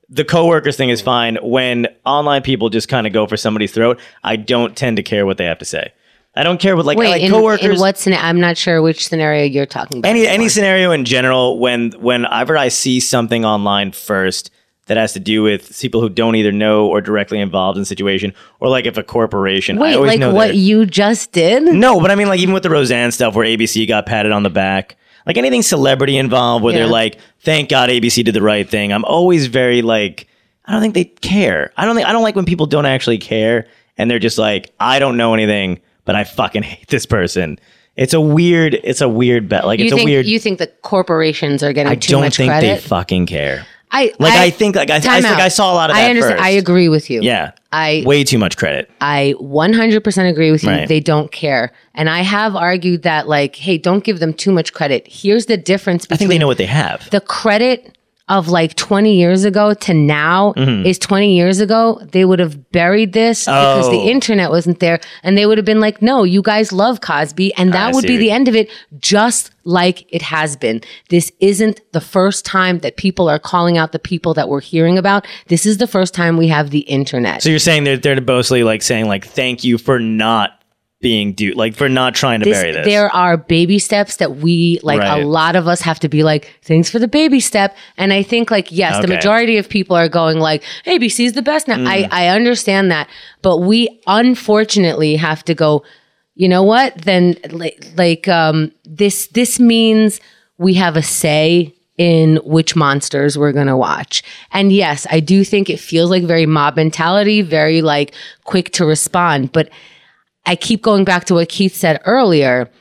the coworkers thing is fine. When online people just kind of go for somebody's throat, I don't tend to care what they have to say. I don't care what like, Wait, like in, coworkers. in what scena- I'm not sure which scenario you're talking about. Any anymore. any scenario in general, when whenever I see something online first that has to do with people who don't either know or directly involved in the situation, or like if a corporation. I Wait, always like know what they're- you just did? No, but I mean, like even with the Roseanne stuff, where A B C got patted on the back, like anything celebrity involved, where Yeah. they're like, "Thank God A B C did the right thing." I'm always very like, I don't think they care. I don't think I don't like when people don't actually care and they're just like, "I don't know anything, but I fucking hate this person." It's a weird. It's a weird bet. Like You it's think a weird. you think the corporations are getting I too don't much think credit? they fucking care. I Like I, think like I, I time think out. I saw a lot of I that understand. first. I agree with you. Yeah, I way too much credit. I one hundred percent agree with you. Right. They don't care. And I have argued that, like, hey, don't give them too much credit. Here's the difference I between think they know what they have. the credit of like twenty years ago to now is twenty years ago. They would have buried this because Mm-hmm. Oh. the internet wasn't there. And they would have been like, no, you guys love Cosby. And that I would see be what the you- end of it, just like it has been. This isn't the first time that people are calling out the people that we're hearing about. This is the first time we have the internet. So you're saying they're they're mostly like saying like thank you for not being due like for not trying to This- bury this. There are baby steps that we like. Right. A lot of us have to be like, thanks for the baby step. And I think like, yes, the Okay. majority of people are going like, A B C is the best now. Mm. I, I understand that, but we unfortunately have to go. You know what? Then like, like um, this this means we have a say in which monsters we're going to watch. And yes, I do think it feels like very mob mentality, very like quick to respond, but I keep going back to what Keith said earlier.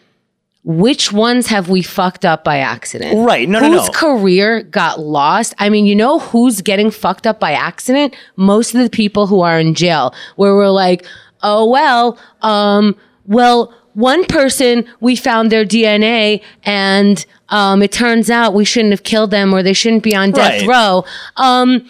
Which ones have we fucked up by accident? Right. No, no, Whose no. career got lost? I mean, you know who's getting fucked up by accident? Most of the people who are in jail, where we're like, oh, well, um, well, one person, we found their D N A and um, it turns out we shouldn't have killed them or they shouldn't be on death Right. row. Um,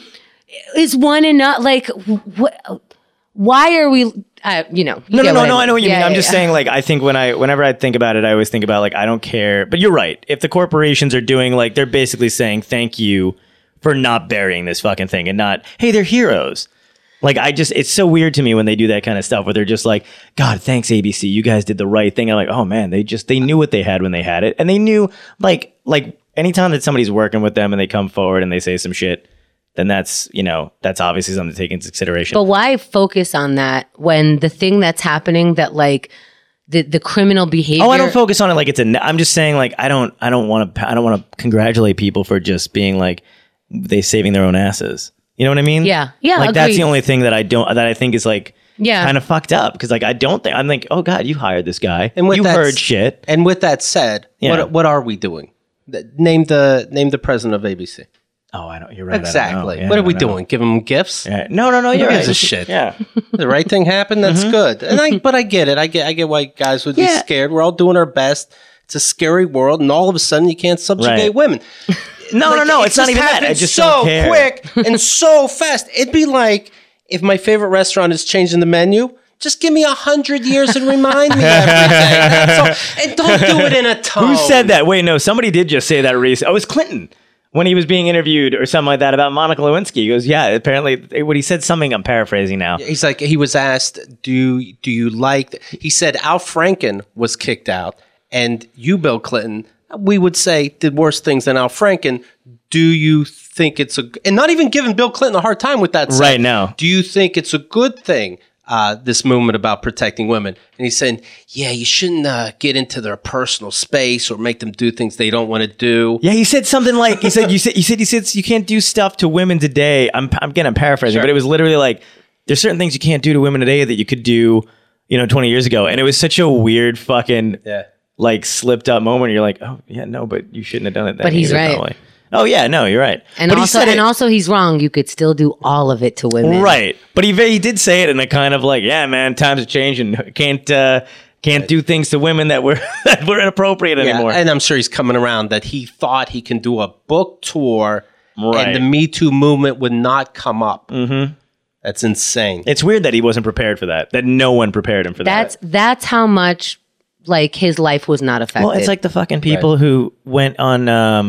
is one enough? Like, what? Why are we? Uh, you know, you No, no, get no, what no. I know what you yeah, mean. I'm yeah, just yeah. saying, like, I think when I, whenever I think about it, I always think about like, I don't care. But you're right. If the corporations are doing like, they're basically saying thank you for not burying this fucking thing and not, hey, they're heroes. Like, I just, it's so weird to me when they do that kind of stuff where they're just like, God, thanks A B C, you guys did the right thing. And I'm like, oh man, they just, they knew what they had when they had it, and they knew like, like anytime that somebody's working with them and they come forward and they say some shit, then that's, you know, that's obviously something to take into consideration. But why focus on that when the thing that's happening that like the the criminal behavior? Oh, I don't focus on it like it's a. ne- I'm just saying like I don't. I don't want to. I don't want to congratulate people for just being like they saving their own asses. You know what I mean? Yeah. Yeah, Like that's agreed. the only thing that I don't. That I think is like. Yeah. Kind of fucked up because like I don't think I'm like, oh God, you hired this guy And with you that heard s- shit. And with that said, Yeah. what what are we doing? Th- Name the name the president of A B C. Oh, I don't. You're right. I don't know. Exactly. Yeah, what I are we don't know. doing? Give them gifts? Yeah. No, no, no. You're gives right. a shit? Yeah. The right thing happened. That's Mm-hmm. good. And I, but I get it. I get. I get why guys would be Yeah. scared. We're all doing our best. It's a scary world, and all of a sudden, you can't subjugate Right. women. No, no, Like, no. it It's not just even that. I happened just so don't care. quick and so fast. It'd be like if my favorite restaurant is changing the menu. Just give me a hundred years and remind me everything. That's all. And don't do it in a tone. Who said that? Wait, no. Somebody did just say that recently. Oh, it was Clinton when he was being interviewed or something like that about Monica Lewinsky. He goes, yeah. Apparently, what he said something. I'm paraphrasing now. He's like, he was asked, do you, do you like, th-" he said Al Franken was kicked out and you, Bill Clinton, we would say did worse things than Al Franken. Do you think it's a, g- and not even giving Bill Clinton a hard time with that. said, Right now. Do you think it's a good thing? Uh, this movement about protecting women. And he's saying, yeah, you shouldn't uh, get into their personal space or make them do things they don't want to do. Yeah, he said something like he said you said you said you said you can't do stuff to women today. I'm I'm again I'm paraphrasing, Sure. but it was literally like there's certain things you can't do to women today that you could do, you know, twenty years ago. And it was such a weird fucking Yeah. like slipped up moment. You're like, oh yeah, no, but you shouldn't have done it. Then But he's either, right. probably. Oh yeah, no, you're right. And but he also, said and it- also, he's wrong. You could still do all of it to women. right, but he he did say it in a kind of like, yeah, man, times have changed and can't uh, can't do things to women that were that were inappropriate Yeah, anymore. and I'm sure he's coming around that he thought he can do a book tour Right. and the Me Too movement would not come up. Mm-hmm. That's insane. It's weird that he wasn't prepared for that. That no one prepared him for That's that. that's how much like his life was not affected. Well, it's like the fucking people who went on um,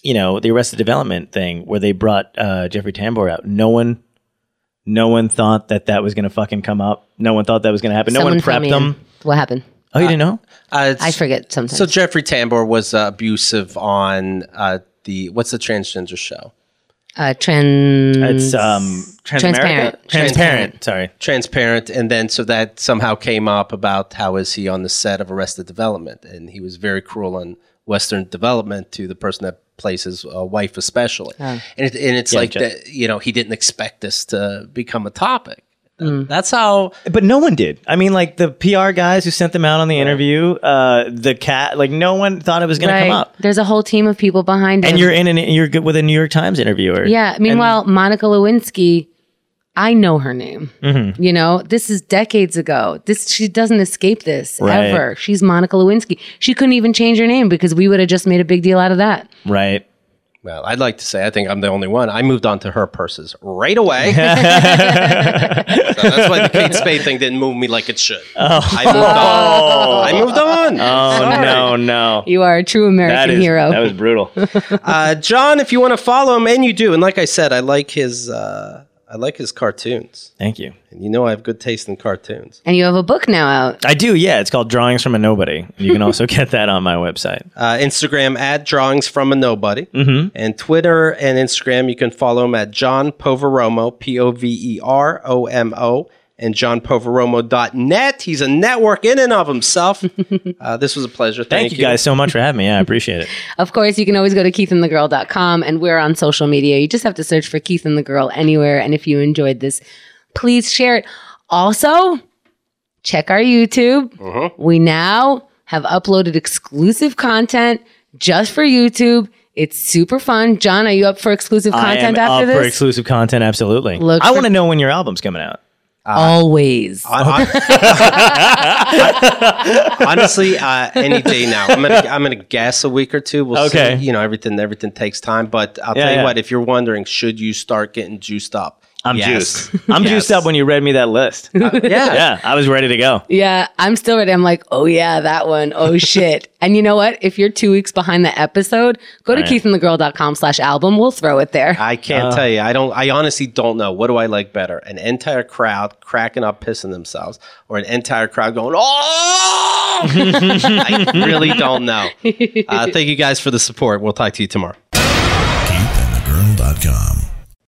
you know, the Arrested Development thing where they brought uh, Jeffrey Tambor out. No one, no one thought that that was going to fucking come up. No one thought that was going to happen. No Someone one fill prepped me them. in. What happened? Oh, you didn't know? Uh, it's- I forget sometimes. So Jeffrey Tambor was uh, abusive on uh, the what's the transgender show? uh, trans. It's um, Transamerica? Transparent. Transparent. Sorry. Transparent, and then so that somehow came up about how is he on the set of Arrested Development, and he was very cruel on Western Development to the person that plays his uh, wife, especially. And, it, and it's Yeah, like Jeff. that, you know, he didn't expect this to become a topic. That's how. But no one did. I mean, like the P R guys who sent them out on the interview, uh, the cat, like no one thought it was going to come up. There's a whole team of people behind it. And you're in an, you're good with a New York Times interviewer. Yeah. Meanwhile, Monica Lewinsky, I know her name. Mm-hmm. You know, this is decades ago. This she doesn't escape this Right. ever. She's Monica Lewinsky. She couldn't even change her name because we would have just made a big deal out of that. Right. Well, I'd like to say I think I'm the only one. I moved on to her purses right away. So that's why the Kate Spade thing didn't move me like it should. I moved on. I moved on. Oh, Sorry. no, no. You are a true American That is, hero. that was brutal. Uh, John, if you want to follow him, and you do, and like I said, I like his, uh, I like his cartoons, Thank you. and you know I have good taste in cartoons. and you have a book now out. I do, yeah. It's called Drawings from a Nobody. You can also get that on my website. Uh, Instagram at Drawings from a Nobody, mm-hmm. and Twitter and Instagram you can follow him at John Poveromo, P O V E R O M O, and john poveromo dot net. He's a network in and of himself. Uh, this was a pleasure. Thank, Thank you guys so much for having me. Yeah, I appreciate it. Of course, you can always go to keith and the girl dot com, and we're on social media. You just have to search for Keith and the Girl anywhere. And if you enjoyed this, please share it. Also, check our YouTube. We now have uploaded exclusive content just for YouTube. It's super fun. John, are you up for exclusive content I am after up this? for exclusive content, absolutely. Look I for- want to know when your album's coming out. Always. I- I- honestly, uh, any day now. I'm gonna I'm gonna guess a week or two. We'll Okay. see. You know, everything everything takes time. But I'll Yeah, tell you yeah. what. If you're wondering, should you start getting juiced up? I'm Yes. juiced. I'm Yes. juiced up when you read me that list. Yeah. Yeah, I was ready to go. Yeah, I'm still ready. I'm like, oh yeah, that one. Oh shit. And you know what? If you're two weeks behind the episode, go to Right. keith and the girl dot com slash album. We'll throw it there. I can't tell you. I don't. I honestly don't know. What do I like better? An entire crowd cracking up, pissing themselves, or an entire crowd going, "Oh!" I really don't know. Uh, thank you guys for the support. We'll talk to you tomorrow. keith and the girl dot com